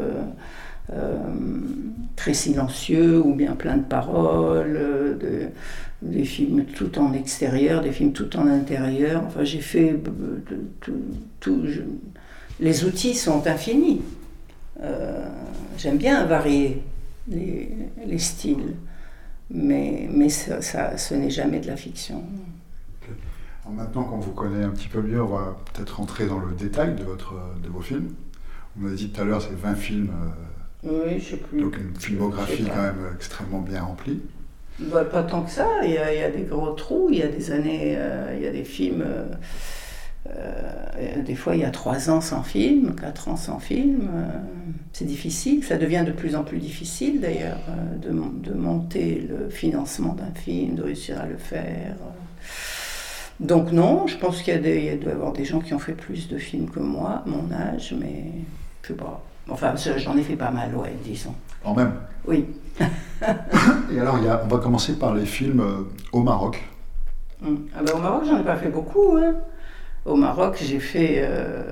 Speaker 3: très silencieux ou bien plein de paroles, des films tout en extérieur, des films tout en intérieur. Enfin, j'ai fait tout. Les outils sont infinis. J'aime bien varier les styles, mais ce n'est jamais de la fiction.
Speaker 4: Okay. Alors maintenant qu'on vous connaît un petit peu mieux, on va peut-être rentrer dans le détail de vos films. Vous m'avez dit tout à l'heure, c'est 20 films.
Speaker 3: Oui, je sais plus.
Speaker 4: Donc une filmographie quand même extrêmement bien remplie.
Speaker 3: Pas tant que ça, il y a des gros trous, il y a des années, il y a des films, des fois il y a 3 ans sans film, 4 ans sans film, c'est difficile, ça devient de plus en plus difficile d'ailleurs de monter le financement d'un film, de réussir à le faire. Donc non, je pense qu'il doit y avoir des gens qui ont fait plus de films que moi, à mon âge, mais je sais pas. Enfin, j'en ai fait pas mal, ouais, disons.
Speaker 4: Quand même.
Speaker 3: Oui.
Speaker 4: Et alors, on va commencer par les films au Maroc.
Speaker 3: Au Maroc, j'en ai pas fait beaucoup. Hein. Au Maroc, j'ai fait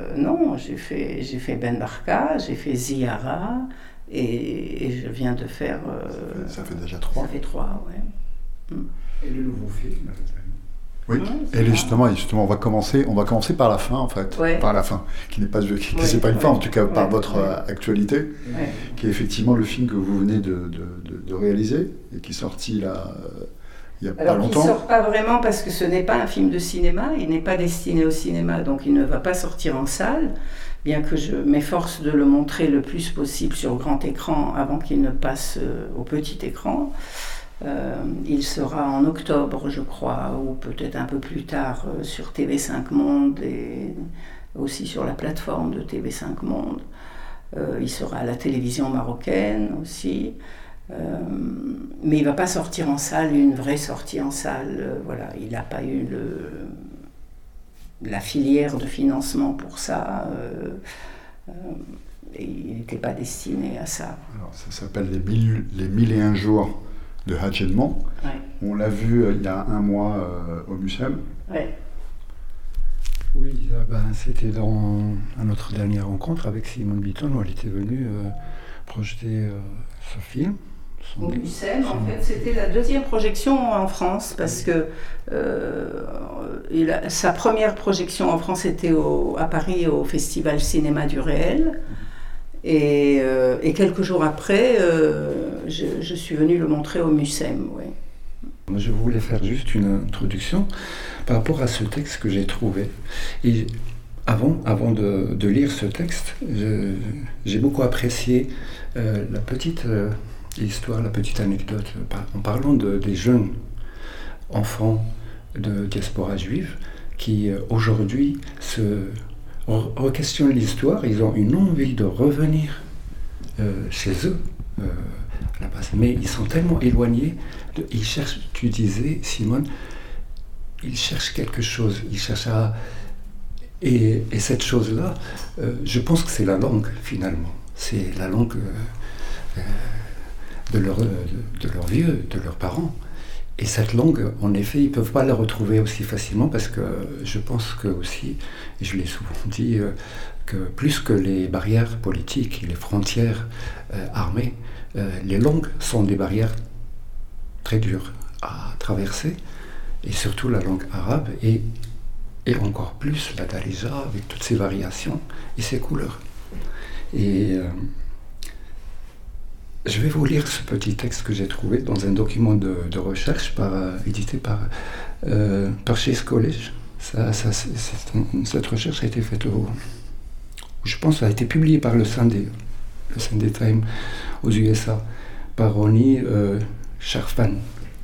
Speaker 3: Ben Barka, j'ai fait Ziyara, et je viens de faire...
Speaker 4: ça fait déjà 3.
Speaker 3: Ça fait 3, ouais.
Speaker 1: Et le nouveau film
Speaker 4: Oui, et justement, on va commencer par la fin, en fait.
Speaker 3: Ouais.
Speaker 4: Par la fin, qui n'est pas une fin, en tout cas, par votre actualité, qui est effectivement le film que vous venez de réaliser, et qui est sorti là, il n'y a pas longtemps.
Speaker 3: Il ne sort pas vraiment parce que ce n'est pas un film de cinéma, il n'est pas destiné au cinéma, donc il ne va pas sortir en salle, bien que je m'efforce de le montrer le plus possible sur grand écran avant qu'il ne passe au petit écran. Il sera en octobre, je crois, ou peut-être un peu plus tard sur TV5 Monde et aussi sur la plateforme de TV5 Monde. Il sera à la télévision marocaine aussi. Mais il ne va pas sortir en salle, une vraie sortie en salle. Voilà, il n'a pas eu la filière de financement pour ça. Et il n'était pas destiné à ça.
Speaker 4: Alors, ça s'appelle les 1001 jours de Hadj Edmond.
Speaker 3: Ouais.
Speaker 4: On l'a vu il y a 1 mois au Mucem.
Speaker 3: Ouais.
Speaker 1: Oui, c'était dans notre dernière rencontre avec Simone Bitton où elle était venue projeter ce film.
Speaker 3: Au Mucem, en fait, c'était la 2e projection en France parce que sa première projection en France était à Paris au Festival Cinéma du Réel. Et quelques jours après, je suis venue le montrer au Mucem. Ouais.
Speaker 1: Je voulais faire juste une introduction par rapport à ce texte que j'ai trouvé. Et avant de lire ce texte, j'ai beaucoup apprécié la petite histoire, la petite anecdote, en parlant des jeunes enfants de diaspora juive qui aujourd'hui re-questionnent l'histoire. Ils ont une envie de revenir chez eux, à la base. Mais ils sont tellement éloignés, ils cherchent, tu disais Simone, ils cherchent quelque chose, ils cherchent à... Et cette chose-là, je pense que c'est la langue finalement, c'est la langue de leurs vieux, de leurs parents. Et cette langue, en effet, ils ne peuvent pas la retrouver aussi facilement parce que je pense que aussi, et je l'ai souvent dit, que plus que les barrières politiques et les frontières armées, les langues sont des barrières très dures à traverser, et surtout la langue arabe, et encore plus la darija avec toutes ses variations et ses couleurs. Et je vais vous lire ce petit texte que j'ai trouvé dans un document de recherche édité par Chase College. Cette recherche a été faite je pense, a été publiée par le Sunday Times aux USA, par Ronnie Sharfman.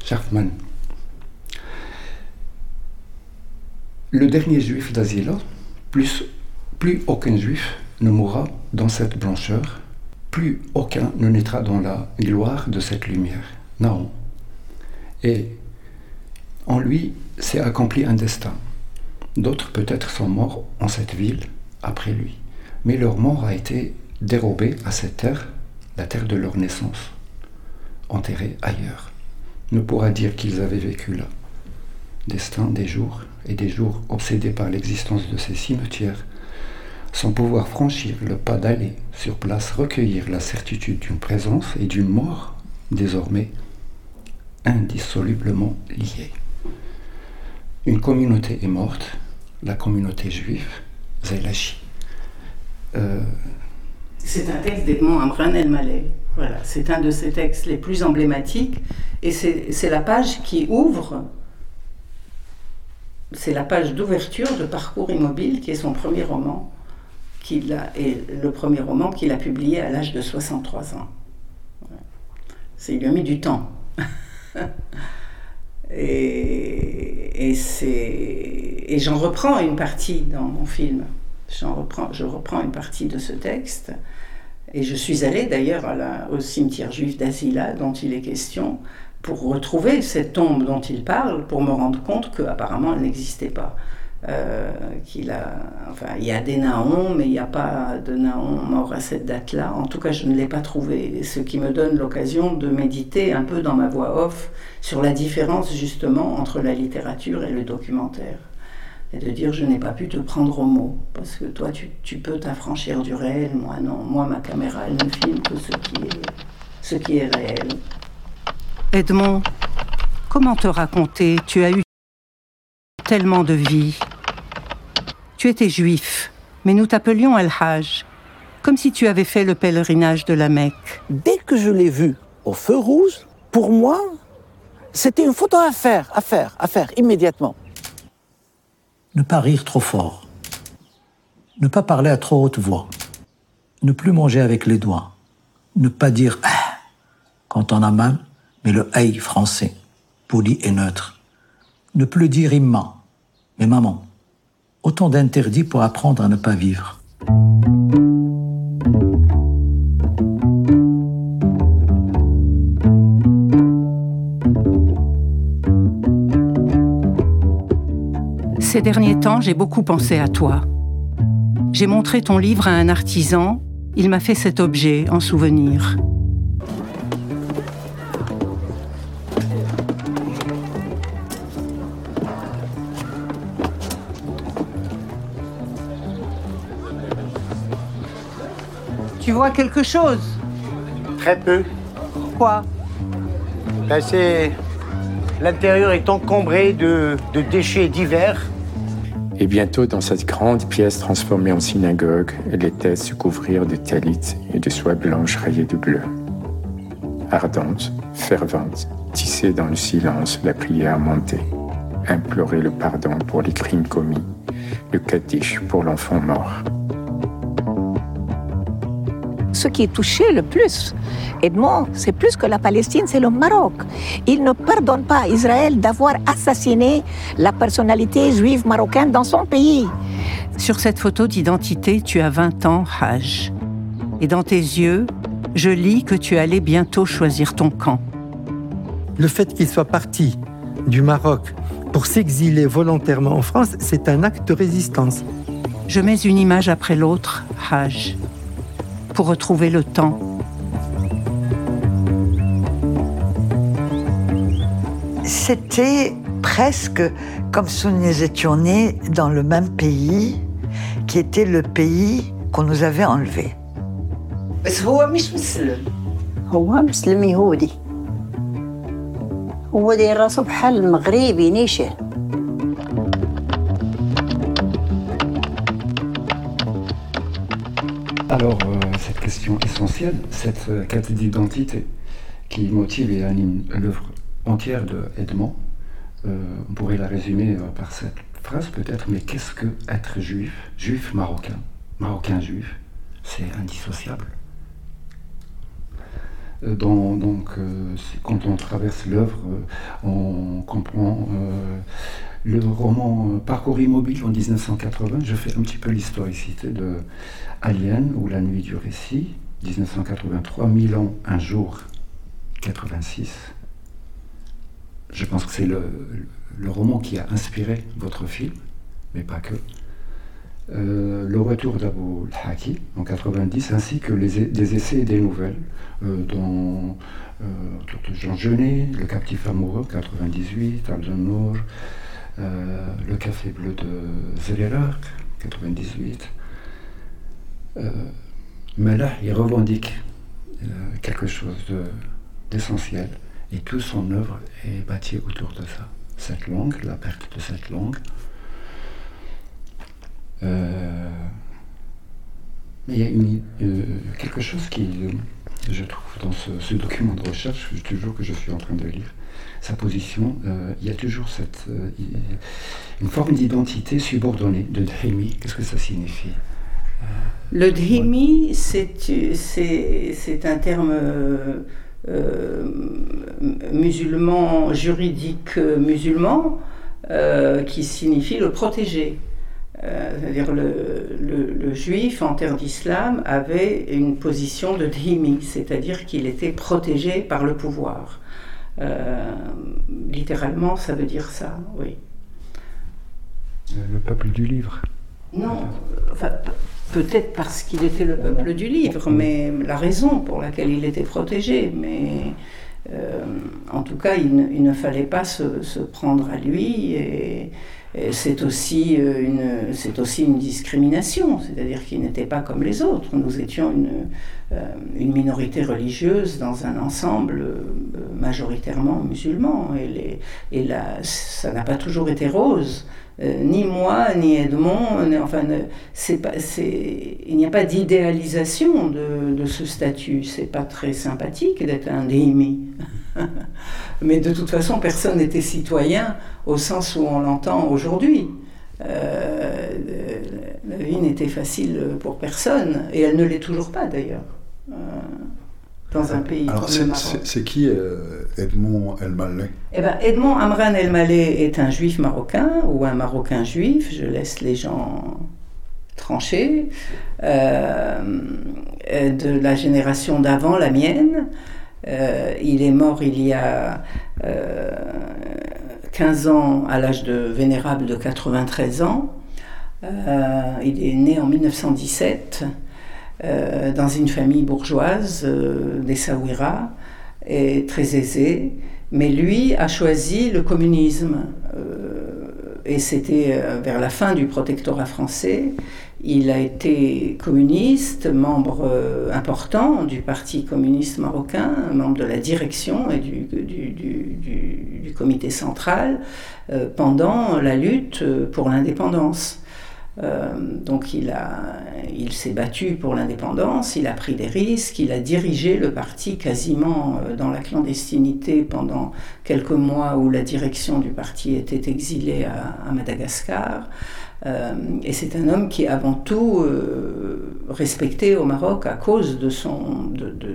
Speaker 1: Le dernier juif d'Azila, plus aucun juif ne mourra dans cette blancheur, plus aucun ne naîtra dans la gloire de cette lumière. Non. Et en lui s'est accompli un destin. D'autres peut-être sont morts en cette ville après lui. Mais leur mort a été dérobée à cette terre, la terre de leur naissance, enterrée ailleurs. Ne pourra dire qu'ils avaient vécu là. Destin des jours et des jours obsédés par l'existence de ces cimetières, sans pouvoir franchir le pas d'aller sur place recueillir la certitude d'une présence et d'une mort désormais indissolublement liées. Une communauté est morte, la communauté juive, Zelachi.
Speaker 3: C'est un texte d'Edmond Amran El-Maleh. Voilà, c'est un de ses textes les plus emblématiques et c'est la page qui ouvre. C'est la page d'ouverture de Parcours Immobile, qui est son premier roman, le premier roman qu'il a publié à l'âge de 63 ans. Il lui a mis du temps. Et j'en reprends une partie dans mon film. Je reprends une partie de ce texte. Et je suis allée d'ailleurs au cimetière juif d'Asila dont il est question pour retrouver cette tombe dont il parle, pour me rendre compte qu'apparemment elle n'existait pas. Il y a des Nahom, mais il n'y a pas de Nahom mort à cette date-là. En tout cas, je ne l'ai pas trouvé, ce qui me donne l'occasion de méditer un peu dans ma voix off sur la différence justement entre la littérature et le documentaire. Et de dire, je n'ai pas pu te prendre au mot, parce que toi, tu peux t'affranchir du réel, moi non. Moi, ma caméra, elle ne filme que ce qui est réel.
Speaker 5: Edmond, comment te raconter? Tu as eu tellement de vie. Tu étais juif, mais nous t'appelions El-Hajj, comme si tu avais fait le pèlerinage de la Mecque.
Speaker 6: Dès que je l'ai vu au feu rouge, pour moi, c'était une photo à faire immédiatement.
Speaker 7: Ne pas rire trop fort. Ne pas parler à trop haute voix. Ne plus manger avec les doigts. Ne pas dire « ah » quand on a mal, mais le « aïe » français, poli et neutre. Ne plus dire « imma », mais « maman ». Autant d'interdits pour apprendre à ne pas vivre.
Speaker 5: Ces derniers temps, j'ai beaucoup pensé à toi. J'ai montré ton livre à un artisan. Il m'a fait cet objet en souvenir. Tu vois quelque chose?
Speaker 8: Très peu.
Speaker 5: Quoi?
Speaker 8: L'intérieur est encombré de déchets divers.
Speaker 9: Et bientôt, dans cette grande pièce transformée en synagogue, les têtes se couvrirent de talit et de soie blanche rayée de bleu. Ardente, fervente, tissée dans le silence, la prière montait. Implorer le pardon pour les crimes commis, le kaddish pour l'enfant mort.
Speaker 10: Ce qui est touché le plus, Edmond, c'est plus que la Palestine, c'est le Maroc. Il ne pardonne pas à Israël d'avoir assassiné la personnalité juive marocaine dans son pays.
Speaker 5: Sur cette photo d'identité, tu as 20 ans, Hajj. Et dans tes yeux, je lis que tu allais bientôt choisir ton camp.
Speaker 11: Le fait qu'il soit parti du Maroc pour s'exiler volontairement en France, c'est un acte de résistance.
Speaker 5: Je mets une image après l'autre, Hajj, pour retrouver le temps.
Speaker 12: C'était presque comme si nous étions nés dans le même pays, qui était le pays qu'on nous avait enlevé.
Speaker 13: بس هو مش مسلم. هو مسلم يهودي. هو داير راسو بحال المغربي نيشان.
Speaker 1: Alors, cette question essentielle, cette quête d'identité qui motive et anime l'œuvre entière de Edmond, on pourrait la résumer par cette phrase peut-être, mais qu'est-ce que être juif? Juif marocain, marocain juif, c'est indissociable. Quand on traverse l'œuvre, on comprend le roman Parcours immobile en 1980. Je fais un petit peu l'historicité de Alien ou La nuit du récit, 1983, 1000 ans, un jour, 86. Je pense que c'est le roman qui a inspiré votre film, mais pas que. Le retour d'Abou Haki en 90, ainsi que des essais et des nouvelles autour de Jean Genet, Le captif amoureux 98, Al-Nour, Le café bleu de Zellerer 98. Mais là, il revendique quelque chose d'essentiel, et toute son œuvre est bâtie autour de ça. Cette langue, la perte de cette langue. Mais il y a quelque chose qui, je trouve, dans ce document de recherche, toujours que je suis en train de lire, sa position, il y a toujours une forme d'identité subordonnée, de dhimi. Qu'est-ce que ça signifie?
Speaker 3: Le dhimi, c'est un terme musulman, juridique musulman, qui signifie le protégé. C'est-à-dire le juif en terre d'islam avait une position de dhimmi, c'est-à-dire qu'il était protégé par le pouvoir. Littéralement, ça veut dire ça, oui.
Speaker 1: Le peuple du livre.
Speaker 3: Non, enfin, peut-être parce qu'il était le peuple du livre, mais la raison pour laquelle il était protégé, mais en tout cas, il ne fallait pas se prendre à lui, et c'est aussi une discrimination, c'est-à-dire qu'il n'était pas comme les autres. Nous étions une minorité religieuse dans un ensemble majoritairement musulman, et ça n'a pas toujours été rose. Ni moi, ni Edmond, il n'y a pas d'idéalisation de ce statut. C'est pas très sympathique d'être un dhimmi. Mais de toute façon, personne n'était citoyen au sens où on l'entend aujourd'hui. La vie n'était facile pour personne, et elle ne l'est toujours pas d'ailleurs. Dans un pays comme le Maroc.
Speaker 4: C'est qui Edmond El Maleh?
Speaker 3: Edmond Amran El Maleh est un juif marocain ou un marocain juif, je laisse les gens trancher, de la génération d'avant, la mienne. Il est mort il y a 15 ans, à l'âge vénérable de 93 ans. Il est né en 1917. Dans une famille bourgeoise des Saouira, et très aisée, mais lui a choisi le communisme, et c'était vers la fin du protectorat français. Il a été communiste, membre important du Parti communiste marocain, membre de la direction et du comité central pendant la lutte pour l'indépendance. Donc il s'est battu pour l'indépendance, il a pris des risques, il a dirigé le parti quasiment dans la clandestinité pendant quelques mois où la direction du parti était exilée à Madagascar. Et c'est un homme qui est avant tout respecté au Maroc à cause de son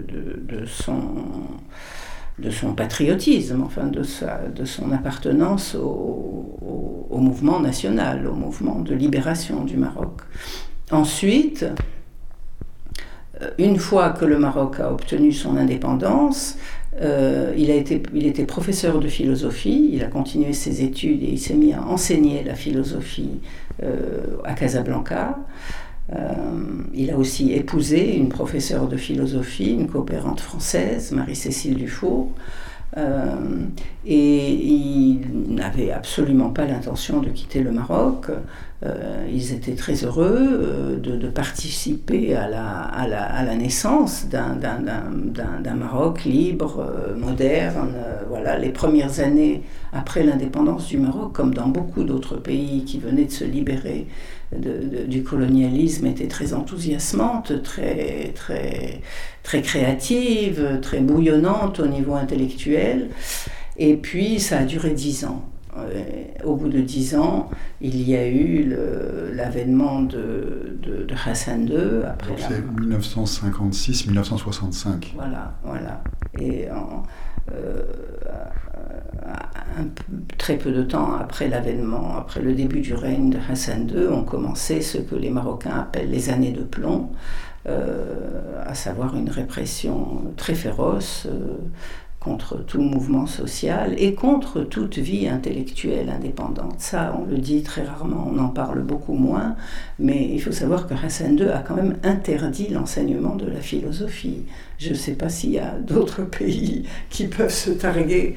Speaker 3: patriotisme, enfin de son appartenance au mouvement national, au mouvement de libération du Maroc. Ensuite, une fois que le Maroc a obtenu son indépendance, il était professeur de philosophie, il a continué ses études et il s'est mis à enseigner la philosophie à Casablanca. Il a aussi épousé une professeure de philosophie, une coopérante française, Marie-Cécile Dufour, et il n'avait absolument pas l'intention de quitter le Maroc. Ils étaient très heureux de participer à la naissance d'un Maroc libre, moderne. Voilà, les premières années après l'indépendance du Maroc, comme dans beaucoup d'autres pays qui venaient de se libérer du colonialisme, étaient très enthousiasmantes, très créatives, très bouillonnantes au niveau intellectuel. Et puis ça a duré 10 ans. Au bout de 10 ans, il y a eu l'avènement de Hassan II. Après
Speaker 4: donc c'est 1956-1965.
Speaker 3: Voilà. Et très peu de temps après l'avènement, après le début du règne de Hassan II, ont commencé ce que les Marocains appellent les années de plomb, à savoir une répression très féroce contre tout mouvement social et contre toute vie intellectuelle indépendante. Ça, on le dit très rarement, on en parle beaucoup moins, mais il faut savoir que Hassan II a quand même interdit l'enseignement de la philosophie. Je ne sais pas s'il y a d'autres pays qui peuvent se targuer.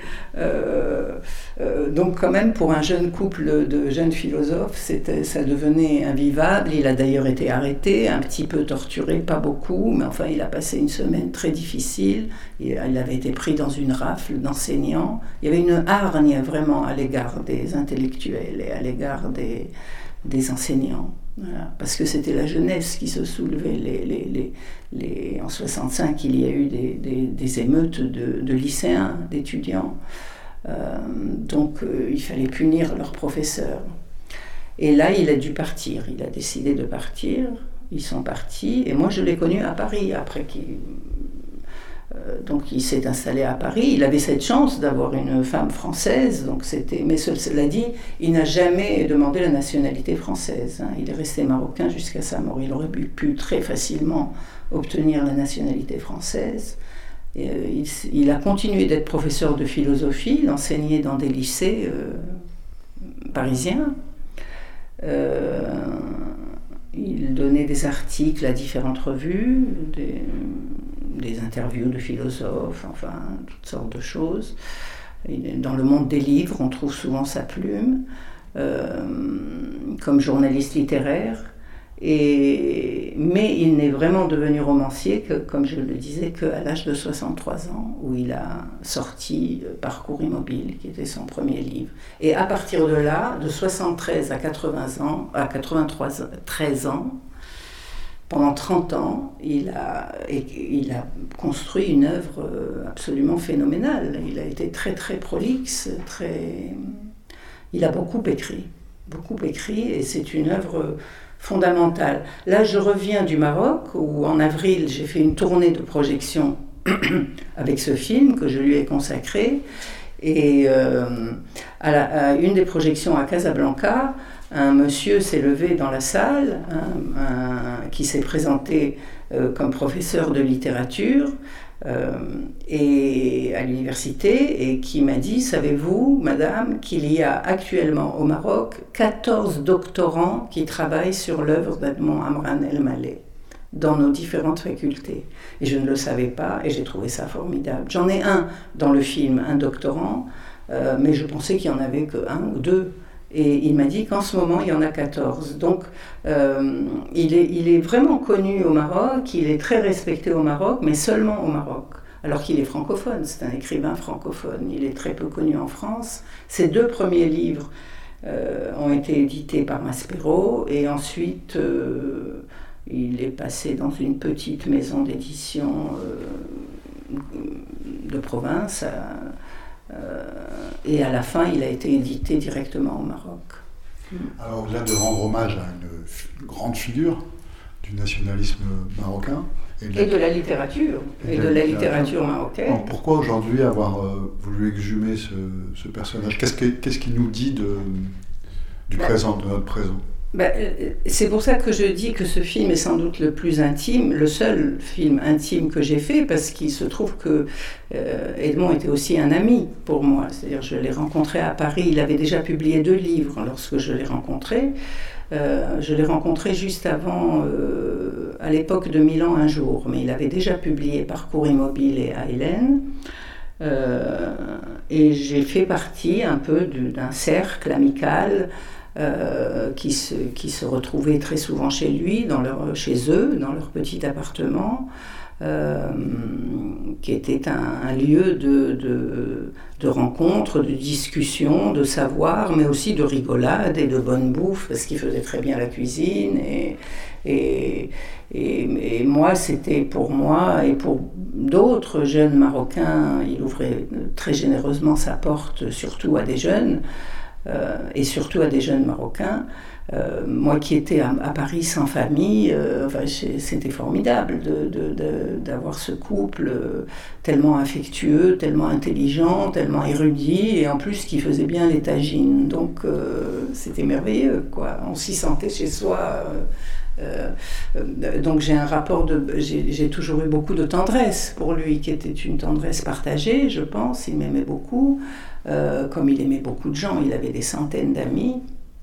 Speaker 3: Donc quand même, pour un jeune couple de jeunes philosophes, ça devenait invivable. Il a d'ailleurs été arrêté, un petit peu torturé, pas beaucoup, mais enfin il a passé une semaine très difficile. Il avait été pris dans une rafle d'enseignants. Il y avait une hargne vraiment à l'égard des intellectuels et à l'égard des enseignants. Voilà. Parce que c'était la jeunesse qui se soulevait. En 65, il y a eu des émeutes de lycéens, d'étudiants. Donc il fallait punir leurs professeurs. Et là, il a dû partir. Il a décidé de partir. Ils sont partis. Et moi, je l'ai connu à Paris après Donc il s'est installé à Paris. Il avait cette chance d'avoir une femme française. Mais cela dit, il n'a jamais demandé la nationalité française. Il est resté marocain jusqu'à sa mort. Il aurait pu très facilement obtenir la nationalité française. Il a continué d'être professeur de philosophie. Il enseignait dans des lycées parisiens. Il donnait des articles à différentes revues, des interviews de philosophes, enfin, toutes sortes de choses. Dans le monde des livres, on trouve souvent sa plume, comme journaliste littéraire. Mais il n'est vraiment devenu romancier, comme je le disais, qu'à l'âge de 63 ans, où il a sorti Parcours immobile, qui était son premier livre. Et à partir de là, de 73 à 93 ans, pendant 30 ans, il a construit une œuvre absolument phénoménale. Il a été très très prolixe, il a beaucoup écrit, et c'est une œuvre fondamentale. Là, je reviens du Maroc, où en avril, j'ai fait une tournée de projection avec ce film que je lui ai consacré. Et à une des projections à Casablanca, un monsieur s'est levé dans la salle, qui s'est présenté comme professeur de littérature et à l'université, et qui m'a dit: savez-vous, madame, qu'il y a actuellement au Maroc 14 doctorants qui travaillent sur l'œuvre d'Edmond Amran El-Maleh dans nos différentes facultés. Et je ne le savais pas, et j'ai trouvé ça formidable. J'en ai un dans le film, un doctorant, mais je pensais qu'il n'y en avait qu'un ou deux. Et il m'a dit qu'en ce moment, il y en a 14. Donc, il est vraiment connu au Maroc, il est très respecté au Maroc, mais seulement au Maroc. Alors qu'il est francophone, c'est un écrivain francophone. Il est très peu connu en France. Ses 2 premiers livres ont été édités par Maspero, et ensuite, il est passé dans une petite maison d'édition de province, et à la fin, il a été édité directement au Maroc.
Speaker 4: Alors, au-delà de rendre hommage à une grande figure du nationalisme marocain
Speaker 3: et de la littérature, marocaine.
Speaker 4: Alors, pourquoi aujourd'hui avoir voulu exhumer ce personnage ? Qu'est-ce qu'il nous dit du présent, de notre présent ?
Speaker 3: C'est pour ça que je dis que ce film est sans doute le plus intime, le seul film intime que j'ai fait, parce qu'il se trouve que Edmond était aussi un ami pour moi. C'est-à-dire, je l'ai rencontré à Paris, il avait déjà publié 2 livres lorsque je l'ai rencontré. Je l'ai rencontré juste avant, à l'époque de Milan un jour, mais il avait déjà publié Parcours immobile et Hélène. Et j'ai fait partie un peu d'un cercle amical qui se retrouvaient très souvent chez lui, chez eux, dans leur petit appartement, qui était un lieu de rencontre, de discussion, de savoir, mais aussi de rigolade et de bonne bouffe, parce qu'il faisait très bien la cuisine. Et moi, c'était pour moi et pour d'autres jeunes Marocains, il ouvrait très généreusement sa porte, surtout à des jeunes, et surtout à des jeunes Marocains. Moi qui étais à Paris sans famille, c'était formidable d'avoir ce couple tellement affectueux, tellement intelligent, tellement érudit, et en plus qui faisait bien les tagines. Donc c'était merveilleux, quoi. On s'y sentait chez soi. Donc j'ai toujours eu beaucoup de tendresse pour lui, qui était une tendresse partagée, je pense. Il m'aimait beaucoup, comme il aimait beaucoup de gens. Il avait des centaines d'amis.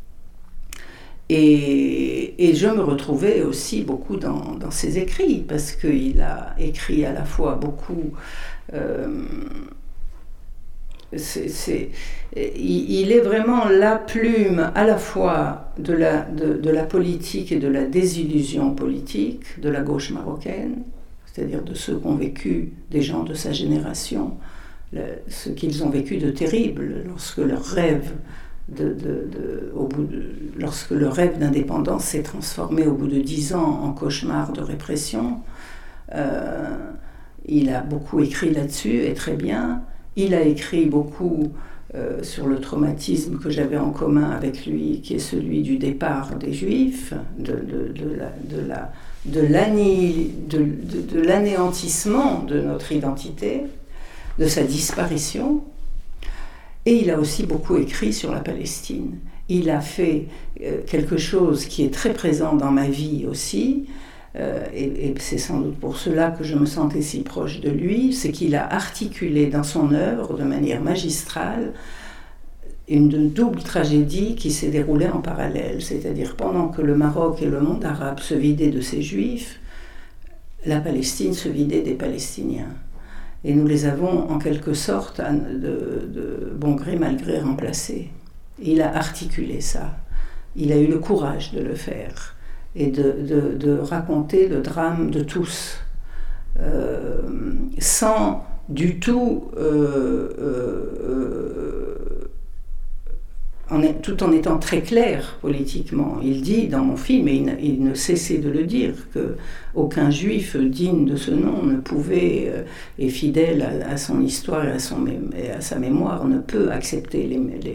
Speaker 3: Et je me retrouvais aussi beaucoup dans ses écrits, parce qu'il a écrit à la fois beaucoup... il est vraiment la plume à la fois de la politique et de la désillusion politique de la gauche marocaine, c'est-à-dire de ceux qu'ont vécu des gens de sa génération, ce qu'ils ont vécu de terrible lorsque leur rêve lorsque le rêve d'indépendance s'est transformé au bout de 10 ans en cauchemar de répression. Il a beaucoup écrit là-dessus, et très bien. Il a écrit beaucoup sur le traumatisme que j'avais en commun avec lui, qui est celui du départ des Juifs, de l'anéantissement de notre identité, de sa disparition. Et il a aussi beaucoup écrit sur la Palestine. Il a fait quelque chose qui est très présent dans ma vie aussi, et c'est sans doute pour cela que je me sentais si proche de lui, c'est qu'il a articulé dans son œuvre de manière magistrale une double tragédie qui s'est déroulée en parallèle, c'est-à-dire pendant que le Maroc et le monde arabe se vidaient de ses juifs, la Palestine se vidait des Palestiniens. Et nous les avons en quelque sorte de bon gré mal gré remplacés. Il a articulé ça, il a eu le courage de le faire et de raconter le drame de tous, sans du tout... tout en étant très clair politiquement. Il dit dans mon film, et il ne cessait de le dire, qu'aucun juif digne de ce nom ne pouvait, et fidèle à son histoire et à sa mémoire, ne peut accepter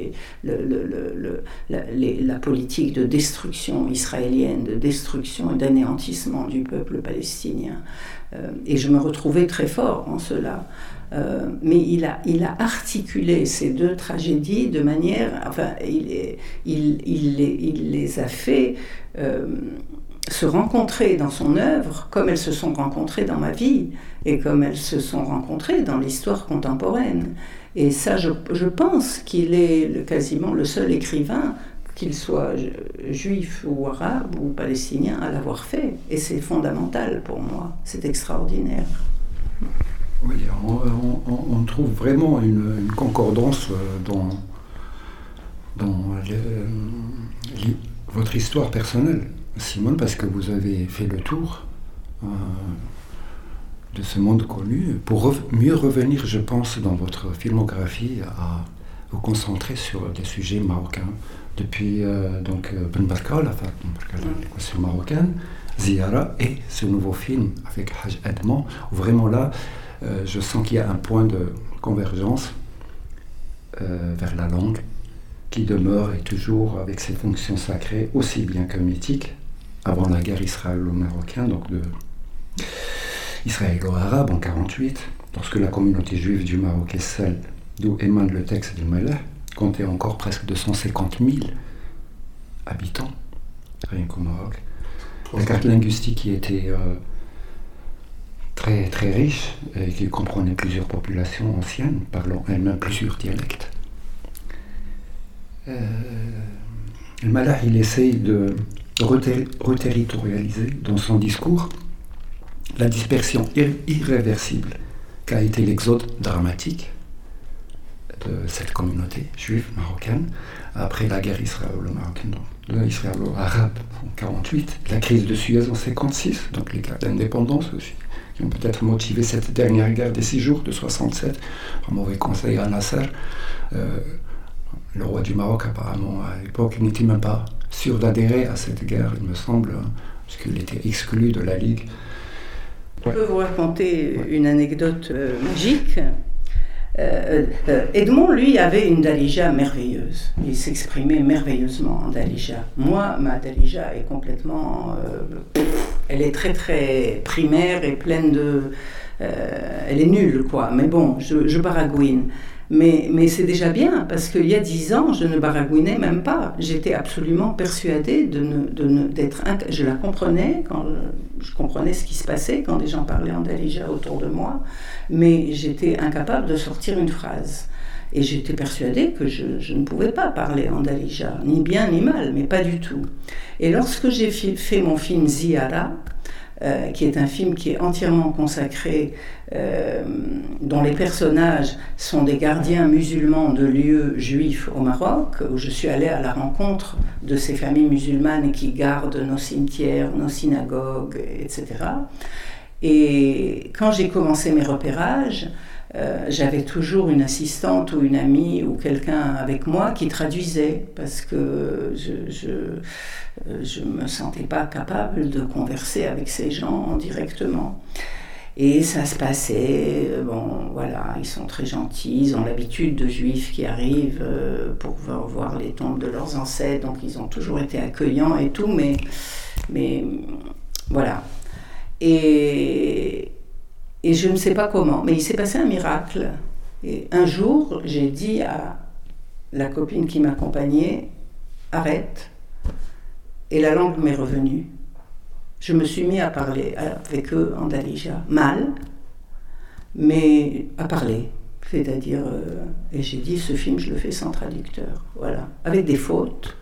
Speaker 3: la politique de destruction israélienne, de destruction et d'anéantissement du peuple palestinien. Et je me retrouvais très fort en cela. Mais il a articulé ces deux tragédies de manière... Enfin, il les a fait se rencontrer dans son œuvre comme elles se sont rencontrées dans ma vie et comme elles se sont rencontrées dans l'histoire contemporaine. Et ça, je pense qu'il est quasiment le seul écrivain, qu'il soit juif ou arabe ou palestinien, à l'avoir fait. Et c'est fondamental pour moi, c'est extraordinaire.
Speaker 1: Oui, on trouve vraiment une concordance dans votre histoire personnelle, Simone, parce que vous avez fait le tour de ce monde connu pour mieux revenir, je pense, dans votre filmographie à vous concentrer sur des sujets marocains. Depuis Ben Barka, l'équation marocaine, Ziyara et ce nouveau film avec Haj Edmond, où vraiment là, je sens qu'il y a un point de convergence vers la langue qui demeure et toujours avec ses fonctions sacrées aussi bien que mythiques avant la guerre israélo-marocaine, donc de israélo-arabe en 1948, lorsque la communauté juive du Maroc est celle d'où émane le texte du Mellah, comptait encore presque 250 000 habitants, rien qu'au Maroc. La carte linguistique qui était très, très riche et qui comprenait plusieurs populations anciennes, parlant elles-mêmes plusieurs dialectes. Le Mallah, il essaye de reterritorialiser dans son discours la dispersion irréversible qu'a été l'exode dramatique de cette communauté juive marocaine après la guerre israélo-marocaine, israélo-arabe en 1948, la crise de Suez en 1956, donc les guerres d'indépendance aussi, qui ont peut-être motivé cette dernière guerre des 6 jours de 1967, un mauvais conseil à Nasser. Le roi du Maroc, apparemment, à l'époque, n'était même pas sûr d'adhérer à cette guerre, il me semble, parce qu'il était exclu de la Ligue.
Speaker 3: Je peux vous raconter une anecdote magique. Edmond, lui, avait une dalija merveilleuse. Il s'exprimait merveilleusement en dalija. Moi, ma dalija est complètement... elle est très, très primaire et pleine de... elle est nulle, quoi. Mais bon, je baragouine. Mais c'est déjà bien, parce qu'il y a 10 ans, je ne baragouinais même pas. J'étais absolument persuadée d'être... Je la comprenais, je comprenais ce qui se passait quand des gens parlaient en dalija autour de moi, mais j'étais incapable de sortir une phrase. Et j'étais persuadée que je ne pouvais pas parler en dalija, ni bien ni mal, mais pas du tout. Et lorsque j'ai fait mon film Ziyara, qui est un film qui est entièrement consacré, dont les personnages sont des gardiens musulmans de lieux juifs au Maroc, où je suis allée à la rencontre de ces familles musulmanes qui gardent nos cimetières, nos synagogues, etc. Et quand j'ai commencé mes repérages, j'avais toujours une assistante ou une amie ou quelqu'un avec moi qui traduisait, parce que je me sentais pas capable de converser avec ces gens directement. Et ça se passait, bon voilà, ils sont très gentils, ils ont l'habitude de juifs qui arrivent pour voir les tombes de leurs ancêtres, donc ils ont toujours été accueillants et tout, mais voilà. Et je ne sais pas comment, mais il s'est passé un miracle. Et un jour, j'ai dit à la copine qui m'accompagnait, arrête. Et la langue m'est revenue. Je me suis mis à parler avec eux en Darija, mal, mais à parler. C'est-à-dire, et j'ai dit, ce film, je le fais sans traducteur, voilà, avec des fautes,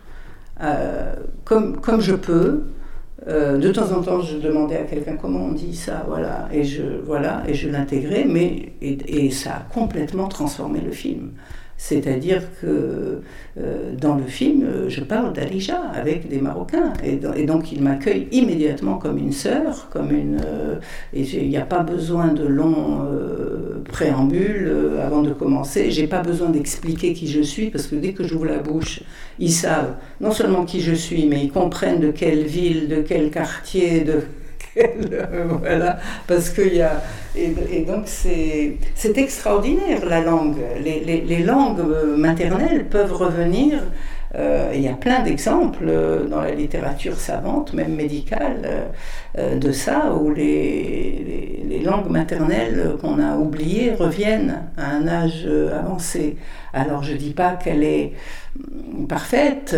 Speaker 3: comme je peux. De temps en temps, je demandais à quelqu'un comment on dit ça, voilà, et je l'intégrais, et ça a complètement transformé le film. C'est-à-dire que dans le film, je parle d'Alija avec des Marocains, et donc ils m'accueillent immédiatement comme une sœur, et il n'y a pas besoin de longs préambules avant de commencer. J'ai pas besoin d'expliquer qui je suis, parce que dès que j'ouvre la bouche, ils savent non seulement qui je suis, mais ils comprennent de quelle ville, de quel quartier, voilà, parce qu'il y a... Et donc c'est extraordinaire, la langue. Les langues maternelles peuvent revenir. Il y a plein d'exemples dans la littérature savante, même médicale, de ça, où les langues maternelles qu'on a oubliées reviennent à un âge avancé. Alors je ne dis pas qu'elle est parfaite,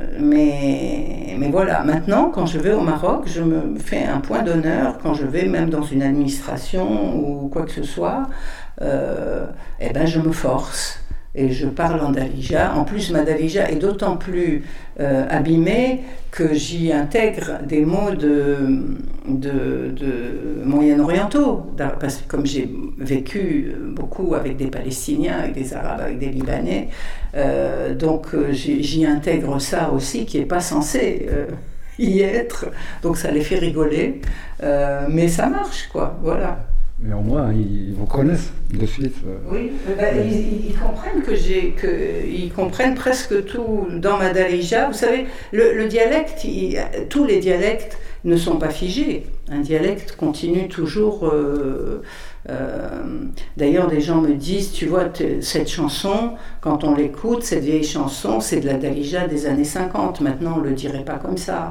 Speaker 3: mais voilà. Maintenant, quand je vais au Maroc, je me fais un point d'honneur, quand je vais même dans une administration ou quoi que ce soit, je me force. Et je parle en Darija. En plus, ma Darija est d'autant plus abîmée que j'y intègre des mots de moyen-orientaux. Parce que comme j'ai vécu beaucoup avec des Palestiniens, avec des Arabes, avec des Libanais, donc j'y intègre ça aussi qui n'est pas censé y être. Donc ça les fait rigoler. Mais ça marche, quoi. Voilà.
Speaker 1: Mais au moins, ils vous connaissent de suite.
Speaker 3: Oui, ils comprennent ils comprennent presque tout dans ma Darija. Vous savez, le dialecte, tous les dialectes ne sont pas figés. Un dialecte continue toujours. D'ailleurs, des gens me disent, tu vois, cette chanson, quand on l'écoute, cette vieille chanson, c'est de la Darija des années 50. Maintenant, on ne le dirait pas comme ça.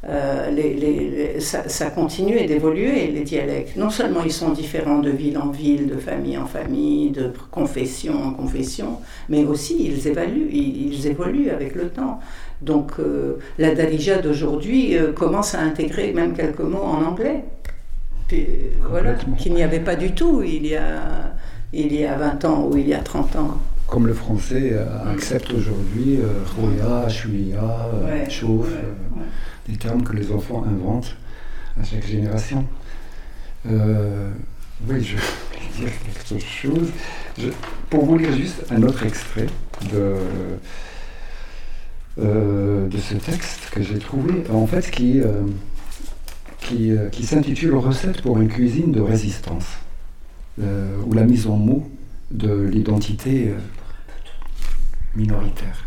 Speaker 3: Ça continue d'évoluer, les dialectes. Non seulement ils sont différents de ville en ville, de famille en famille, de confession en confession, mais aussi ils évoluent avec le temps. Donc la Darija d'aujourd'hui commence à intégrer même quelques mots en anglais, voilà, qu'il n'y avait pas du tout il y a 20 ans ou il y a 30 ans.
Speaker 1: Comme le français accepte aujourd'hui Rouya, Chouia, Chouf, des termes que les enfants inventent à chaque génération. Oui, je vais dire quelque chose. Pour vous lire juste un autre extrait de ce texte que j'ai trouvé, en fait, qui s'intitule « Recette pour une cuisine de résistance », ou la mise en mots de l'identité minoritaire.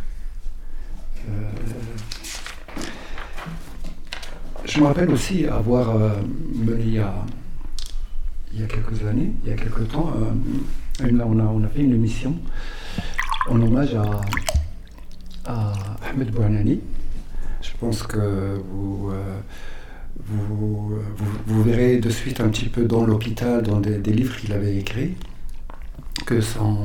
Speaker 1: Je me rappelle aussi avoir mené il y a quelques années, il y a quelques temps, on a fait une émission en hommage à Ahmed Bouhanani. Je pense que vous verrez de suite un petit peu dans l'hôpital, dans des livres qu'il avait écrits, que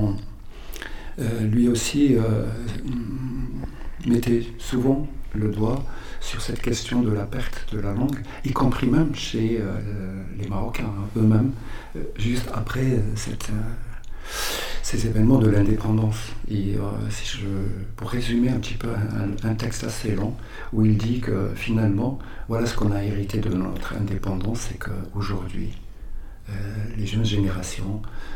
Speaker 1: lui aussi mettait souvent le doigt sur cette question de la perte de la langue, y compris même chez les Marocains eux-mêmes, juste après ces événements de l'indépendance. Et pour résumer un petit peu un texte assez long, où il dit que finalement, voilà ce qu'on a hérité de notre indépendance, c'est qu'aujourd'hui, les jeunes générations,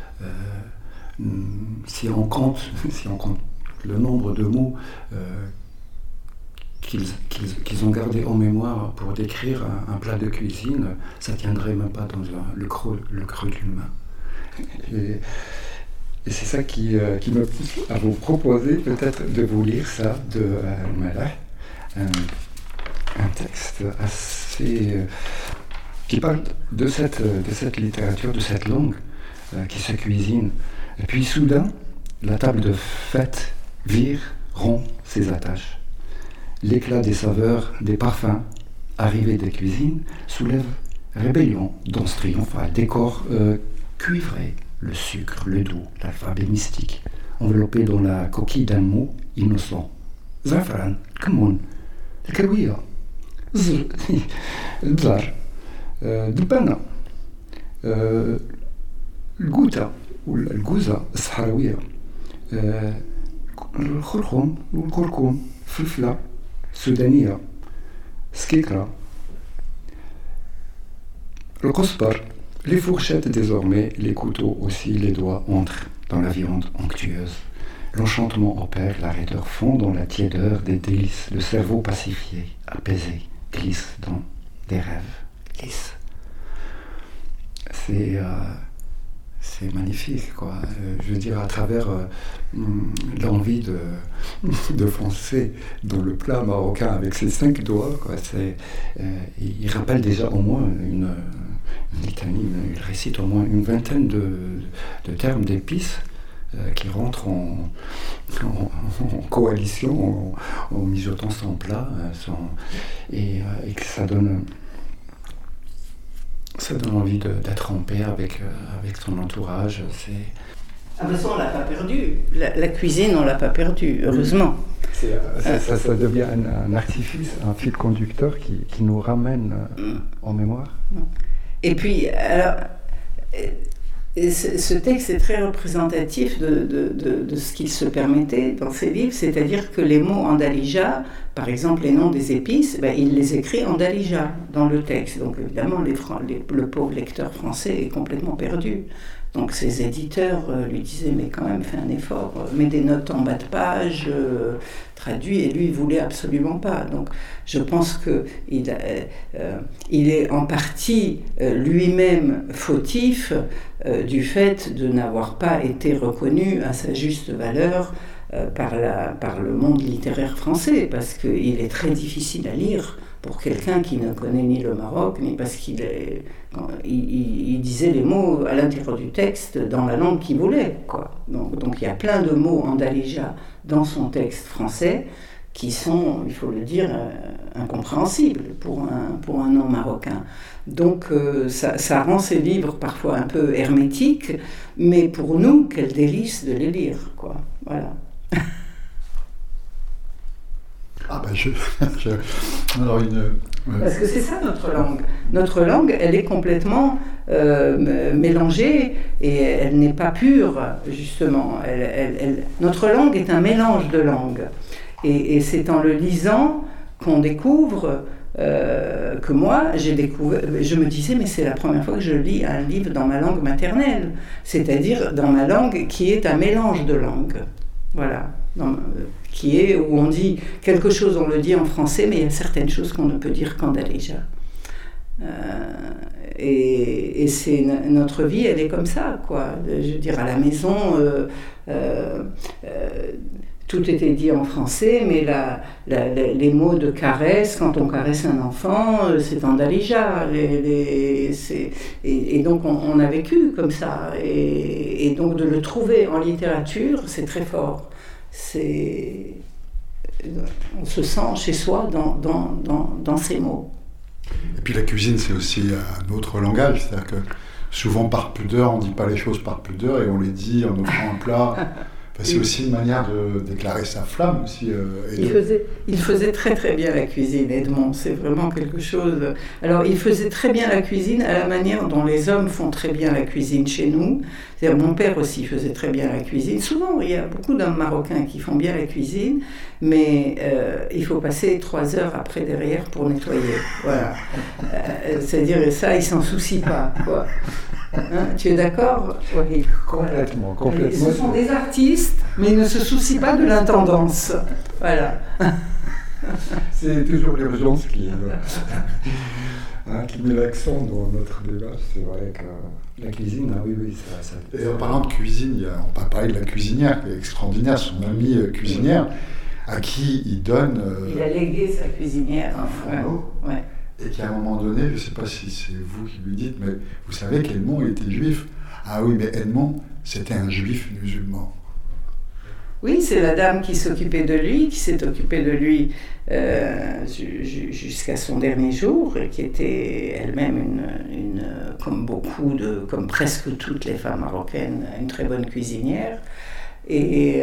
Speaker 1: si on compte le nombre de mots qu'ils ont gardé en mémoire pour décrire un plat de cuisine, ça ne tiendrait même pas dans le creux d'une main. Et c'est ça qui me pousse à vous proposer peut-être de vous lire ça de Malah, un texte assez qui parle de cette littérature, de cette langue qui se cuisine. Et puis soudain, la table de fête vire, rompt ses attaches. L'éclat des saveurs, des parfums arrivés des cuisines soulève Rébellion, danse triomphale, décor cuivré, le sucre, le doux, l'alphabet mystique, enveloppé dans la coquille d'un mot innocent. Zafran, كمون, الكروية, البزار, الدبانة, الجوتة والجوزة الصحراوية, الخرخوم والكركم, فلفلة, سودانية, سكيكرا, le cosper, les fourchettes désormais, les couteaux aussi, les doigts entrent dans la viande onctueuse. L'enchantement opère, la raideur fond dans la tiédeur des délices. Le cerveau pacifié, apaisé, glisse dans des rêves lisses. C'est magnifique, quoi. Je veux dire, à travers l'envie de foncer dans le plat marocain avec ses 5 doigts, quoi. Il rappelle déjà au moins une litanie, il récite au moins une vingtaine de termes d'épices qui rentrent en coalition, en mijotant son plat, et que ça donne envie d'être en paix avec son entourage.
Speaker 3: Ah ben ça, on l'a pas perdu. La cuisine, on l'a pas perdue, heureusement.
Speaker 1: Ça devient un artifice, un fil conducteur qui nous ramène en mémoire.
Speaker 3: Et puis, alors, ce texte est très représentatif de ce qu'il se permettait dans ses livres, c'est-à-dire que les mots en dalija, par exemple les noms des épices, il les écrit en dalija dans le texte. Donc évidemment, le pauvre lecteur français est complètement perdu. Donc ses éditeurs lui disaient, mais quand même, fais un effort, mets des notes en bas de page, traduis, et lui, il voulait absolument pas. Donc je pense qu'il est en partie lui-même fautif du fait de n'avoir pas été reconnu à sa juste valeur par le monde littéraire français, parce qu'il est très difficile à lire pour quelqu'un qui ne connaît ni le Maroc, ni parce qu'il disait les mots à l'intérieur du texte dans la langue qu'il voulait, quoi. Donc il y a plein de mots en dalija dans son texte français qui sont, il faut le dire, incompréhensibles pour un non marocain. Donc ça rend ces livres parfois un peu hermétiques, mais pour nous, quel délice de les lire, quoi. Voilà.
Speaker 4: Ah ben alors
Speaker 3: Parce que c'est ça notre langue. Notre langue, elle est complètement mélangée et elle n'est pas pure, justement. Notre langue est un mélange de langues. Et c'est en le lisant qu'on découvre que moi, j'ai découvert, je me disais, mais c'est la première fois que je lis un livre dans ma langue maternelle, c'est-à-dire dans ma langue qui est un mélange de langues. Voilà. Qui est où on dit quelque chose, on le dit en français, mais il y a certaines choses qu'on ne peut dire qu'en dalija. Et c'est notre vie, elle est comme ça, quoi. Je veux dire, à la maison, tout était dit en français, mais les mots de caresse, quand on caresse un enfant, c'est en dalija. Et donc on a vécu comme ça. Et donc de le trouver en littérature, c'est très fort. On se sent chez soi dans ces mots.
Speaker 4: Et puis la cuisine, c'est aussi un autre langage, c'est-à-dire que souvent par pudeur, on ne dit pas les choses par pudeur et on les dit en offrant un plat. C'est aussi une manière de déclarer sa flamme aussi.
Speaker 3: Il faisait très très bien la cuisine, Edmond, c'est vraiment quelque chose. Alors il faisait très bien la cuisine à la manière dont les hommes font très bien la cuisine chez nous. C'est-à-dire, mon père aussi faisait très bien la cuisine. Souvent, il y a beaucoup d'hommes marocains qui font bien la cuisine, mais il faut passer 3 heures après derrière pour nettoyer. Voilà. C'est-à-dire, ça, ils s'en soucient pas, quoi. Hein, tu es d'accord?
Speaker 1: Oui, complètement.
Speaker 3: Ce sont des artistes, mais ils ne se soucient pas de l'intendance. Voilà.
Speaker 1: C'est toujours l'urgence qui met l'accent dans notre débat. C'est vrai que la cuisine, oui, ça...
Speaker 4: Et en parlant de cuisine, on va parler de la cuisinière, qui est extraordinaire, son amie cuisinière, à qui il donne...
Speaker 3: il a légué sa cuisinière.
Speaker 4: Un fourneau.
Speaker 3: Ouais.
Speaker 4: Et qu'à un moment donné, je ne sais pas si c'est vous qui lui dites, mais vous savez qu'Edmond, il était juif. Ah oui, mais Edmond, c'était un juif musulman.
Speaker 3: Oui, c'est la dame qui s'occupait de lui, qui s'est occupée de lui jusqu'à son dernier jour, et qui était elle-même comme presque toutes les femmes marocaines, une très bonne cuisinière. Et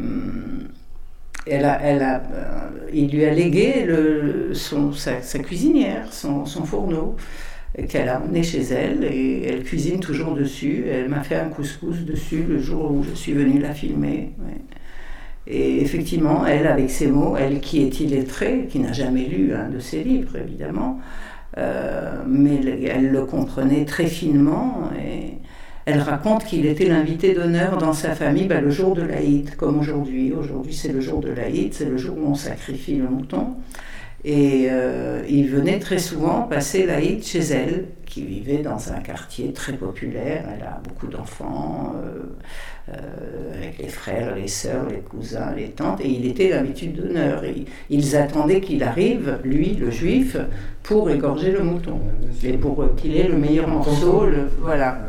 Speaker 3: il lui a légué sa cuisinière, son fourneau, qu'elle a emmené chez elle, et elle cuisine toujours dessus. Elle m'a fait un couscous dessus le jour où je suis venue la filmer. Ouais. Et effectivement, elle, avec ses mots, elle qui est illettrée, qui n'a jamais lu un de ses livres, évidemment, mais elle le comprenait très finement, et elle raconte qu'il était l'invité d'honneur dans sa famille le jour de l'Aïd, comme aujourd'hui. Aujourd'hui, c'est le jour de l'Aïd, c'est le jour où on sacrifie le mouton. Et il venait très souvent passer l'Aïd chez elle, qui vivait dans un quartier très populaire. Elle a beaucoup d'enfants, avec les frères, les sœurs, les cousins, les tantes, et il était l'invité d'honneur. Ils attendaient qu'il arrive, lui, le juif, pour égorger le mouton, et pour qu'il ait le meilleur morceau, voilà.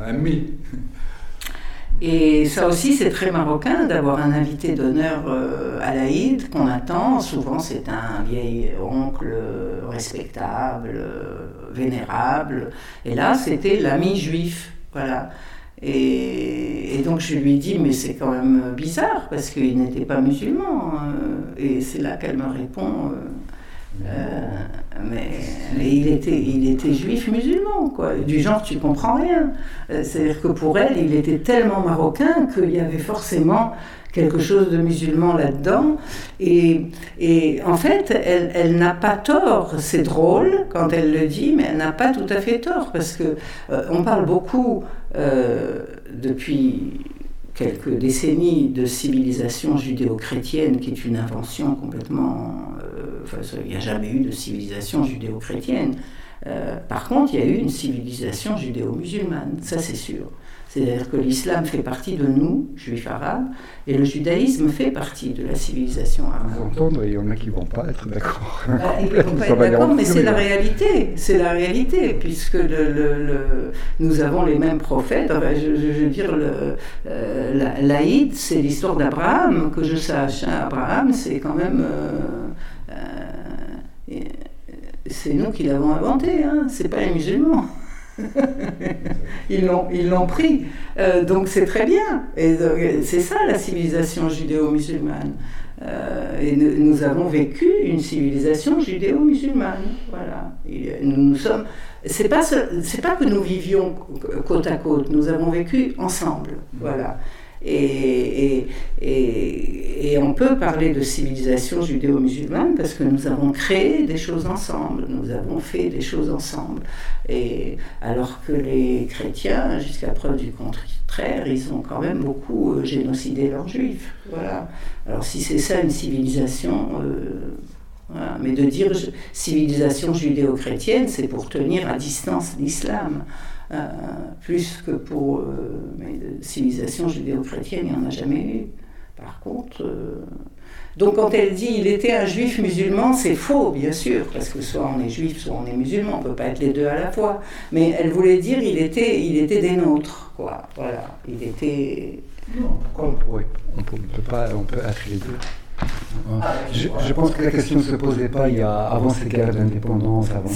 Speaker 3: Et ça aussi, c'est très marocain d'avoir un invité d'honneur à l'Aïd qu'on attend. Souvent, c'est un vieil oncle respectable, vénérable. Et là, c'était l'ami juif, voilà. Et donc, je lui ai dit, mais c'est quand même bizarre, parce qu'il n'était pas musulman. Et c'est là qu'elle me répond... mais il était juif musulman, quoi. Du genre, tu comprends rien. C'est-à-dire que pour elle, il était tellement marocain qu'il y avait forcément quelque chose de musulman là-dedans. Et en fait, elle n'a pas tort. C'est drôle quand elle le dit, mais elle n'a pas tout à fait tort, parce que on parle beaucoup depuis quelques décennies de civilisation judéo-chrétienne, qui est une invention complètement... il n'y a jamais eu de civilisation judéo-chrétienne. Par contre, il y a eu une civilisation judéo-musulmane, ça c'est sûr. C'est-à-dire que l'islam fait partie de nous, juifs arabes, et le judaïsme fait partie de la civilisation arabe.
Speaker 1: Il y en a qui ne vont pas être d'accord.
Speaker 3: Ils ne vont pas être d'accord, mais c'est la réalité. C'est la réalité, puisque nous avons les mêmes prophètes. Enfin, je veux dire, l'Aïd, c'est l'histoire d'Abraham, que je sache. Abraham, c'est quand même... c'est nous qui l'avons inventé, c'est pas les musulmans. Ils l'ont pris, donc c'est très bien. Et c'est ça la civilisation judéo-musulmane. Et nous avons vécu une civilisation judéo-musulmane. Voilà. Nous sommes. C'est pas que nous vivions côte à côte. Nous avons vécu ensemble. Voilà. Et on peut parler de civilisation judéo-musulmane parce que nous avons créé des choses ensemble, nous avons fait des choses ensemble. Et alors que les chrétiens, jusqu'à preuve du contraire, ils ont quand même beaucoup génocidé leurs juifs. Voilà. Alors si c'est ça une civilisation, voilà. Mais de dire civilisation judéo-chrétienne, c'est pour tenir à distance l'islam. Plus que pour civilisation judéo-chrétienne, il n'y en a jamais eu. Par contre, donc quand elle dit il était un juif musulman, c'est faux, bien sûr, parce que soit on est juif, soit on est musulman, on ne peut pas être les deux à la fois. Mais elle voulait dire il était des nôtres, quoi. Voilà, il était.
Speaker 1: Non, pourquoi on peut être les deux. Je pense que la question ne se posait pas avant ces guerres d'indépendance, avant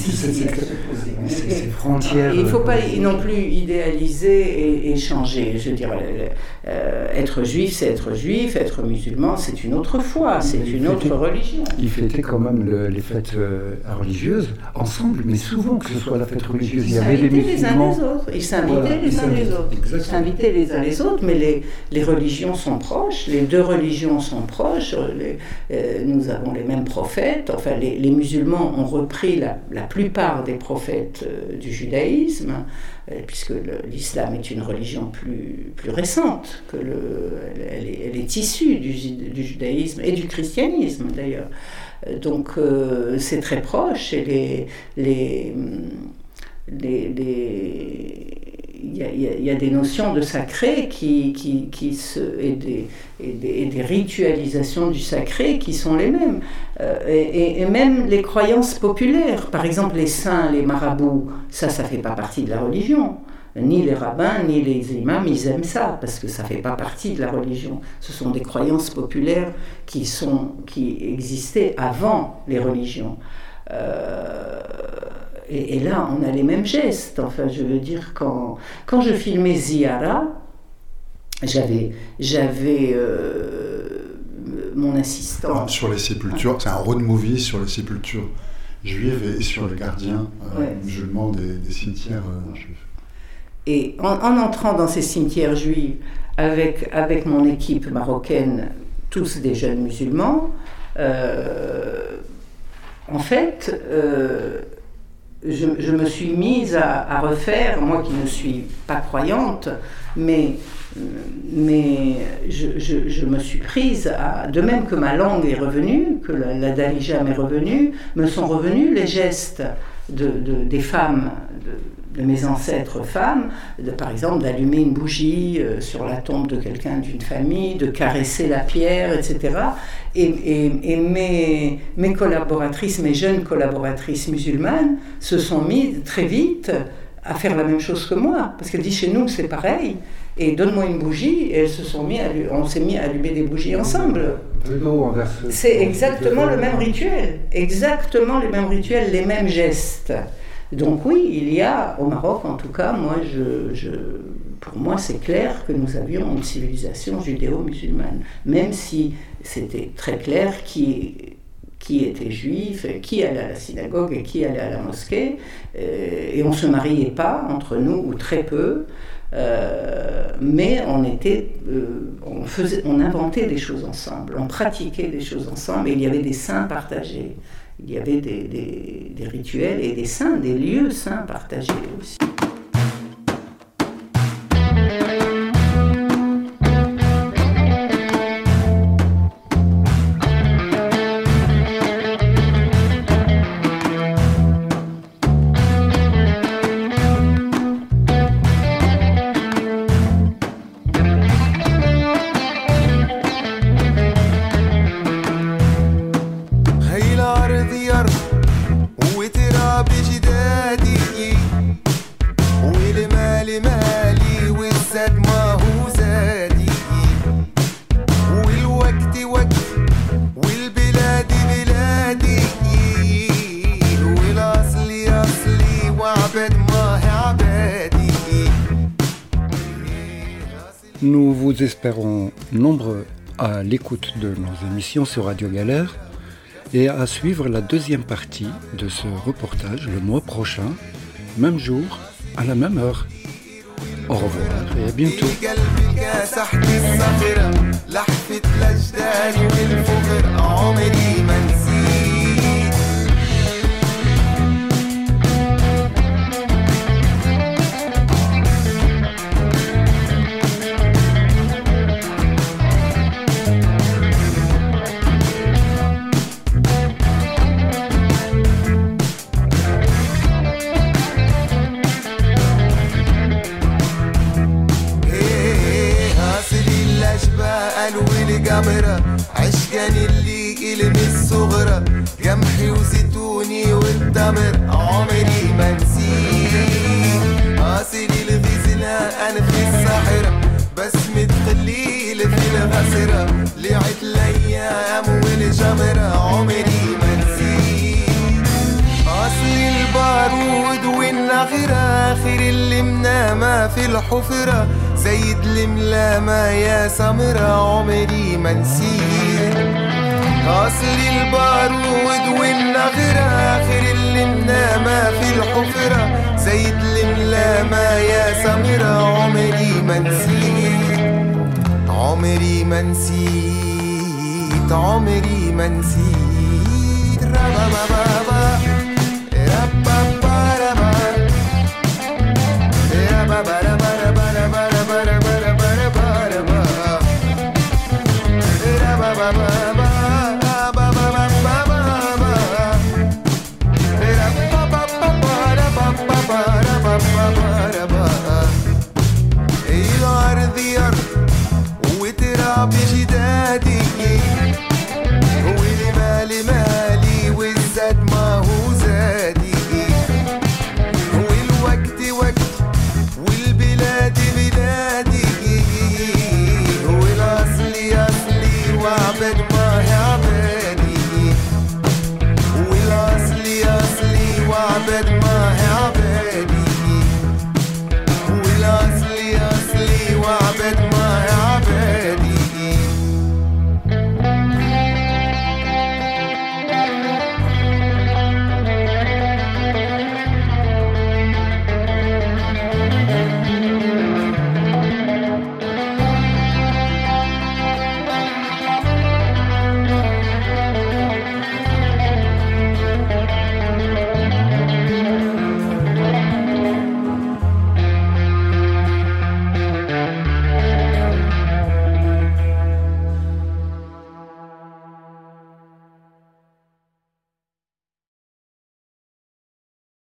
Speaker 1: ces frontières.
Speaker 3: Il ne faut pas non plus idéaliser et changer. Je veux dire, être juif, c'est être juif, être musulman, c'est une autre foi, c'est une autre religion.
Speaker 1: Ils fêtaient quand même les fêtes religieuses ensemble, mais souvent que ce soit la fête religieuse, il y avait des musulmans.
Speaker 3: Ils s'invitaient les uns les autres. Ils s'invitaient les uns les autres, mais les religions sont proches, les deux religions sont proches. Nous avons les mêmes prophètes, enfin les musulmans ont repris la plupart des prophètes du judaïsme, puisque l'islam est une religion plus récente, elle est issue du judaïsme et du christianisme d'ailleurs. Donc c'est très proche, et il y a des notions de sacré et des ritualisations du sacré qui sont les mêmes. Et même les croyances populaires, par exemple les saints, les marabouts, ça fait pas partie de la religion. ni les rabbins, ni les imams, ils aiment ça, parce que ça ne fait pas partie de la religion. Ce sont des croyances populaires qui existaient avant les religions. Et là, on a les mêmes gestes. Enfin, je veux dire, quand je filmais Ziyara, j'avais mon assistant...
Speaker 4: Sur les sépultures, c'est un road movie sur les sépultures juives et sur les gardiens musulmans des cimetières juifs.
Speaker 3: Et en entrant dans ces cimetières juifs avec mon équipe marocaine, tous des jeunes musulmans, en fait, je me suis mise à refaire, moi qui ne suis pas croyante, mais je me suis prise de même que ma langue est revenue, que la Darija m'est revenue, me sont revenus les gestes des femmes, de mes ancêtres femmes, par exemple d'allumer une bougie sur la tombe de quelqu'un d'une famille, de caresser la pierre, etc. Et mes collaboratrices, mes jeunes collaboratrices musulmanes se sont mises très vite à faire la même chose que moi, parce qu'elles disent chez nous c'est pareil, et donne-moi une bougie, et on s'est mis à allumer des bougies ensemble. C'est exactement le même rituel, les mêmes gestes. Donc oui, il y a, au Maroc en tout cas, pour moi c'est clair que nous avions une civilisation judéo-musulmane, même si c'était très clair qui était juif, qui allait à la synagogue et qui allait à la mosquée, et on ne se mariait pas entre nous, ou très peu, mais on inventait des choses ensemble, on pratiquait des choses ensemble, et il y avait des saints partagés. Il y avait des rituels et des saints, des lieux saints partagés aussi.
Speaker 1: Nous vous espérons nombreux à l'écoute de nos émissions sur Radio Galère et à suivre la deuxième partie de ce reportage le mois prochain, même jour, à la même heure. Au revoir et à bientôt.
Speaker 14: عشقاني اللي يلمس صغرى قمحي وزيتوني والتمر عمري ما نسيت اصلي الغزلة انا في الصحراء بسمة قليل في الغسرة لعت الايام والجمرة عمري ما نسيت اصلي البارود والنغرة اخر اللي منامة في الحفرة زيد الملامة يا سمرة عمري ما نسيت أصلي البارود والنغرة آخر اللي منامة في الحفرة زيد الملامة يا سمرة عمري ما نسيت عمري ما نسيت عمري ما نسيت ربا بابا ربا باربا ربا باربا الأرض يرض وتراب جدادي والمال مالي والزاد أبدا